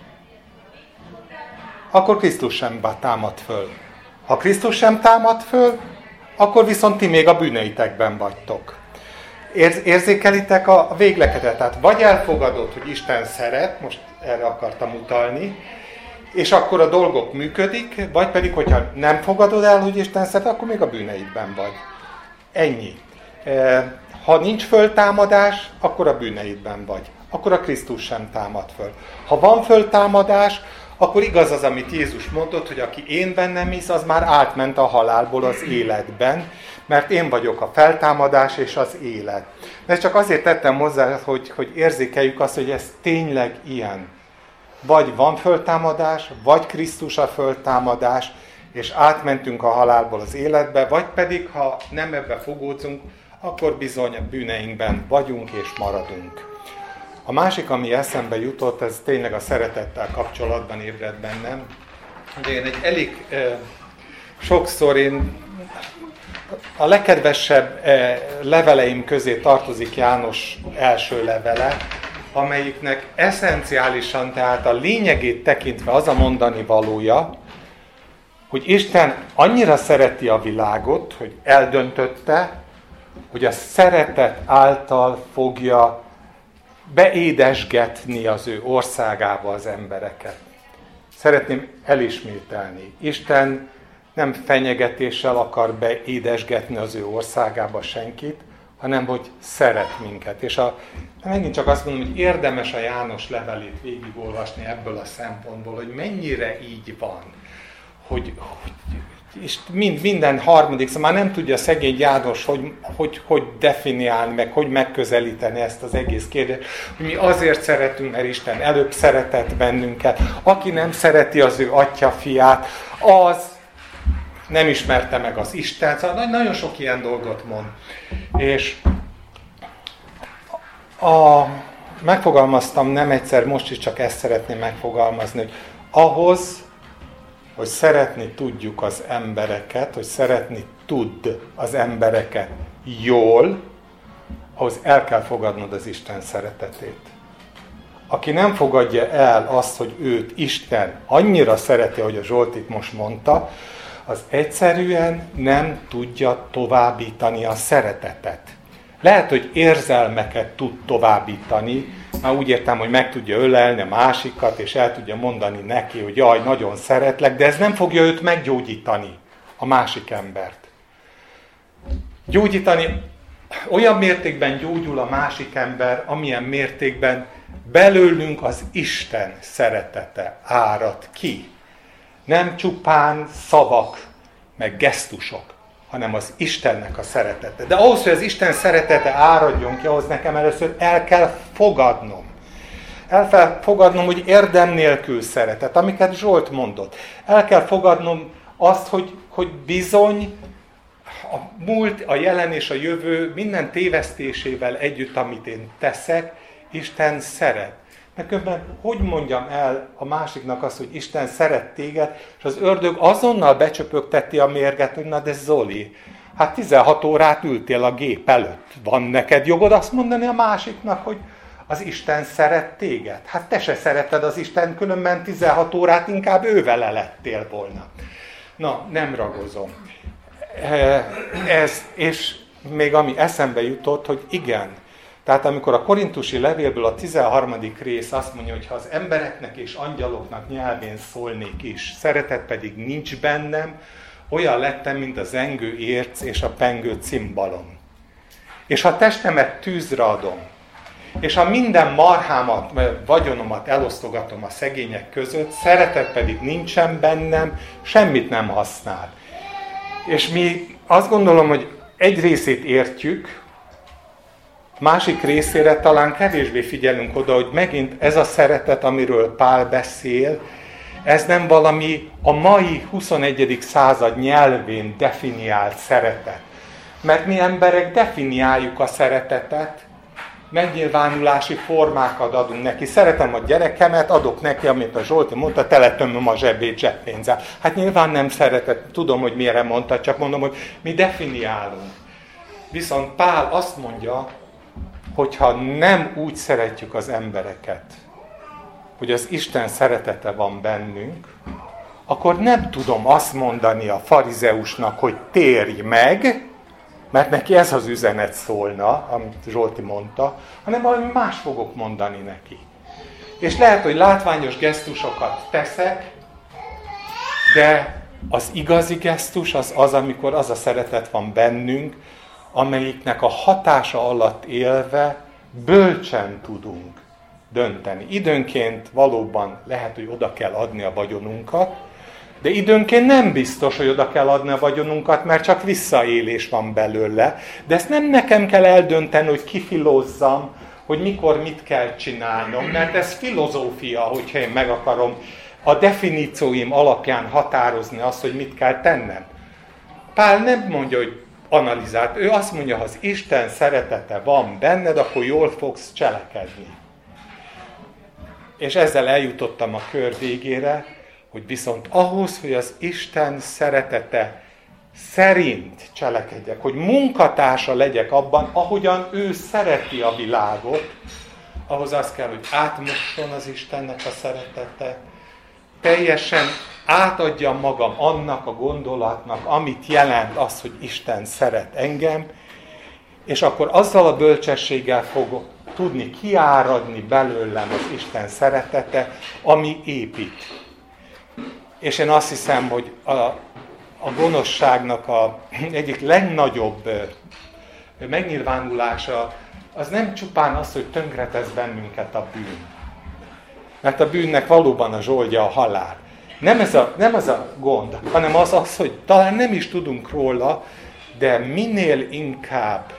akkor Krisztus sem támad föl. Ha Krisztus sem támad föl, akkor viszont ti még a bűneitekben vagytok. Érz, érzékelitek a véglekedet? Tehát vagy elfogadod, hogy Isten szeret, most erre akartam utalni, és akkor a dolgok működik, vagy pedig, hogyha nem fogadod el, hogy Isten szeret, akkor még a bűneidben vagy. Ennyi. Ha nincs föltámadás, akkor a bűneidben vagy. Akkor a Krisztus sem támad föl. Ha van föltámadás, akkor igaz az, amit Jézus mondott, hogy aki én bennem hisz, az már átment a halálból az életben, mert én vagyok a feltámadás és az élet. De csak azért tettem hozzá, hogy, hogy érzékeljük azt, hogy ez tényleg ilyen. Vagy van föltámadás, vagy Krisztus a föltámadás, és átmentünk a halálból az életbe, vagy pedig, ha nem ebbe fogódzunk, akkor bizony a bűneinkben vagyunk és maradunk. A másik, ami eszembe jutott, ez tényleg a szeretettel kapcsolatban ébred bennem. Ugye én egy elég eh, sokszor én a legkedvesebb eh, leveleim közé tartozik János első levele, amelyiknek eszenciálisan, tehát a lényegét tekintve az a mondani valója, hogy Isten annyira szereti a világot, hogy eldöntötte, hogy a szeretet által fogja beédesgetni az ő országába az embereket. Szeretném elismételni. Isten nem fenyegetéssel akar beédesgetni az ő országába senkit, hanem hogy szeret minket. És a, megint csak azt mondom, hogy érdemes a János levelét végigolvasni ebből a szempontból, hogy mennyire így van. Hogy, hogy, és mind, minden harmadik, szóval már nem tudja szegény János, hogy, hogy, hogy definiálni, meg hogy megközelíteni ezt az egész kérdést, hogy mi azért szeretünk, mert Isten előbb szeretett bennünket. Aki nem szereti az ő atya fiát, az nem ismerte meg az Istent, szóval nagyon sok ilyen dolgot mond. És a, megfogalmaztam nem egyszer, most is csak ezt szeretném megfogalmazni, hogy ahhoz, hogy szeretni tudjuk az embereket, hogy szeretni tudd az embereket jól, ahhoz el kell fogadnod az Isten szeretetét. Aki nem fogadja el azt, hogy őt Isten annyira szereti, ahogy a Zsolt itt most mondta, az egyszerűen nem tudja továbbítani a szeretetet. Lehet, hogy érzelmeket tud továbbítani, már úgy értem, hogy meg tudja ölelni a másikat, és el tudja mondani neki, hogy jaj, nagyon szeretlek, de ez nem fogja őt meggyógyítani, a másik embert. Gyógyítani, olyan mértékben gyógyul a másik ember, amilyen mértékben belőlünk az Isten szeretete árad ki. Nem csupán szavak, meg gesztusok, hanem az Istennek a szeretete. De ahhoz, hogy az Isten szeretete áradjon ki, ahhoz nekem először el kell fogadnom. El kell fogadnom, hogy érdem nélkül szeretet, amiket Zsolt mondott. El kell fogadnom azt, hogy, hogy bizony a múlt, a jelen és a jövő minden tévesztésével együtt, amit én teszek, Isten szeret. Mert különben hogy mondjam el a másiknak azt, hogy Isten szeret téged, és az ördög azonnal becsöpögteti a mérget, hogy na de Zoli, hát tizenhat órát ültél a gép előtt. Van neked jogod azt mondani a másiknak, hogy az Isten szeret téged? Hát te se szereted az Isten, különben tizenhat órát inkább ő vele lettél volna. Na, nem ragozom. Ez, és még ami eszembe jutott, hogy igen, tehát amikor a korintusi levélből a tizenharmadik rész azt mondja, hogy ha az embereknek és angyaloknak nyelvén szólnék is, szeretet pedig nincs bennem, olyan lettem, mint az zengő érc és a pengő cimbalom. És ha testemet tűzre adom, és ha minden marhámat, vagyonomat elosztogatom a szegények között, szeretet pedig nincsen bennem, semmit nem használ. És mi azt gondolom, hogy egy részét értjük, másik részére talán kevésbé figyelünk oda, hogy megint ez a szeretet, amiről Pál beszél, ez nem valami a mai huszonegyedik század nyelvén definiált szeretet. Mert mi emberek definiáljuk a szeretetet, megnyilvánulási formákat adunk neki. Szeretem a gyerekemet, adok neki, amit a Zsolti mondta, teletömöm a zsebét zseppénzzel. Hát nyilván nem szeretet, tudom, hogy mire mondta, csak mondom, hogy mi definiálunk. Viszont Pál azt mondja, hogyha nem úgy szeretjük az embereket, hogy az Isten szeretete van bennünk, akkor nem tudom azt mondani a farizeusnak, hogy térj meg, mert neki ez az üzenet szólna, amit Zsolti mondta, hanem valami más fogok mondani neki. És lehet, hogy látványos gesztusokat teszek, de az igazi gesztus az az, amikor az a szeretet van bennünk, amelyiknek a hatása alatt élve bölcsen tudunk dönteni. Időnként valóban lehet, hogy oda kell adni a vagyonunkat, de időnként nem biztos, hogy oda kell adni a vagyonunkat, mert csak visszaélés van belőle. De ezt nem nekem kell eldönteni, hogy kifilózzam, hogy mikor mit kell csinálnom, mert ez filozófia, hogyha én meg akarom a definícióim alapján határozni azt, hogy mit kell tennem. Pál nem mondja, hogy analizált. Ő azt mondja, ha az Isten szeretete van benned, akkor jól fogsz cselekedni. És ezzel eljutottam a kör végére, hogy viszont ahhoz, hogy az Isten szeretete szerint cselekedjek, hogy munkatársa legyek abban, ahogyan ő szereti a világot, ahhoz az kell, hogy átmosson az Istennek a szeretete, teljesen átadjam magam annak a gondolatnak, amit jelent az, hogy Isten szeret engem, és akkor azzal a bölcsességgel fogok tudni kiáradni belőlem az Isten szeretete, ami épít. És én azt hiszem, hogy a, a gonoszságnak a egyik legnagyobb megnyilvánulása az nem csupán az, hogy tönkretesz bennünket a bűn. Mert a bűnnek valóban a zsoldja a halál. Nem ez a, nem az a gond, hanem az az, hogy talán nem is tudunk róla, de minél inkább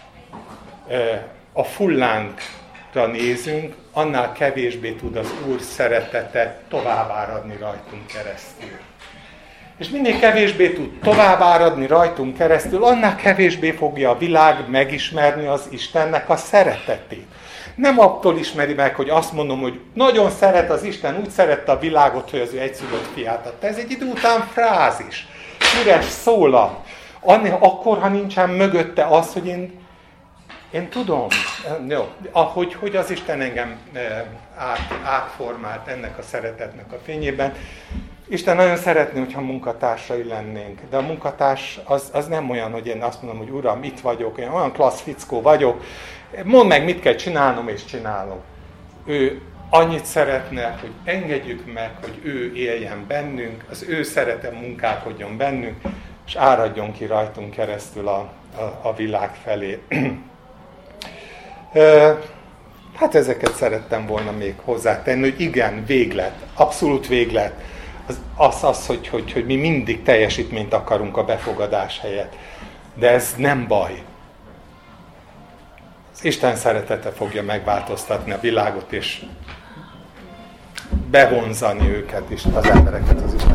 a fullánkra nézünk, annál kevésbé tud az Úr szeretete tovább áradni rajtunk keresztül. És minél kevésbé tud tovább áradni rajtunk keresztül, annál kevésbé fogja a világ megismerni az Istennek a szeretetét. Nem attól ismeri meg, hogy azt mondom, hogy nagyon szeret az Isten, úgy szerette a világot, hogy az ő egyszülött fiát adta. Ez egy idő után frázis, üres szólam. Akkor, ha nincsen mögötte az, hogy én, én tudom, jó, ahogy hogy az Isten engem át, átformált ennek a szeretetnek a fényében. Isten nagyon szeretné, hogyha munkatársai lennénk, de a munkatárs az, az nem olyan, hogy én azt mondom, hogy Uram, itt vagyok, én olyan klassz fickó vagyok, mondd meg, mit kell csinálnom, és csinálom. Ő annyit szeretne, hogy engedjük meg, hogy ő éljen bennünk, az ő szeretet munkálkodjon bennünk, és áradjon ki rajtunk keresztül a, a, a világ felé. Hát ezeket szerettem volna még hozzátenni, hogy igen, véglet, abszolút véglet. az az, az hogy, hogy, hogy mi mindig teljesítményt akarunk a befogadás helyett. De ez nem baj. Az Isten szeretete fogja megváltoztatni a világot, és bevonzani őket is, az embereket az Isten.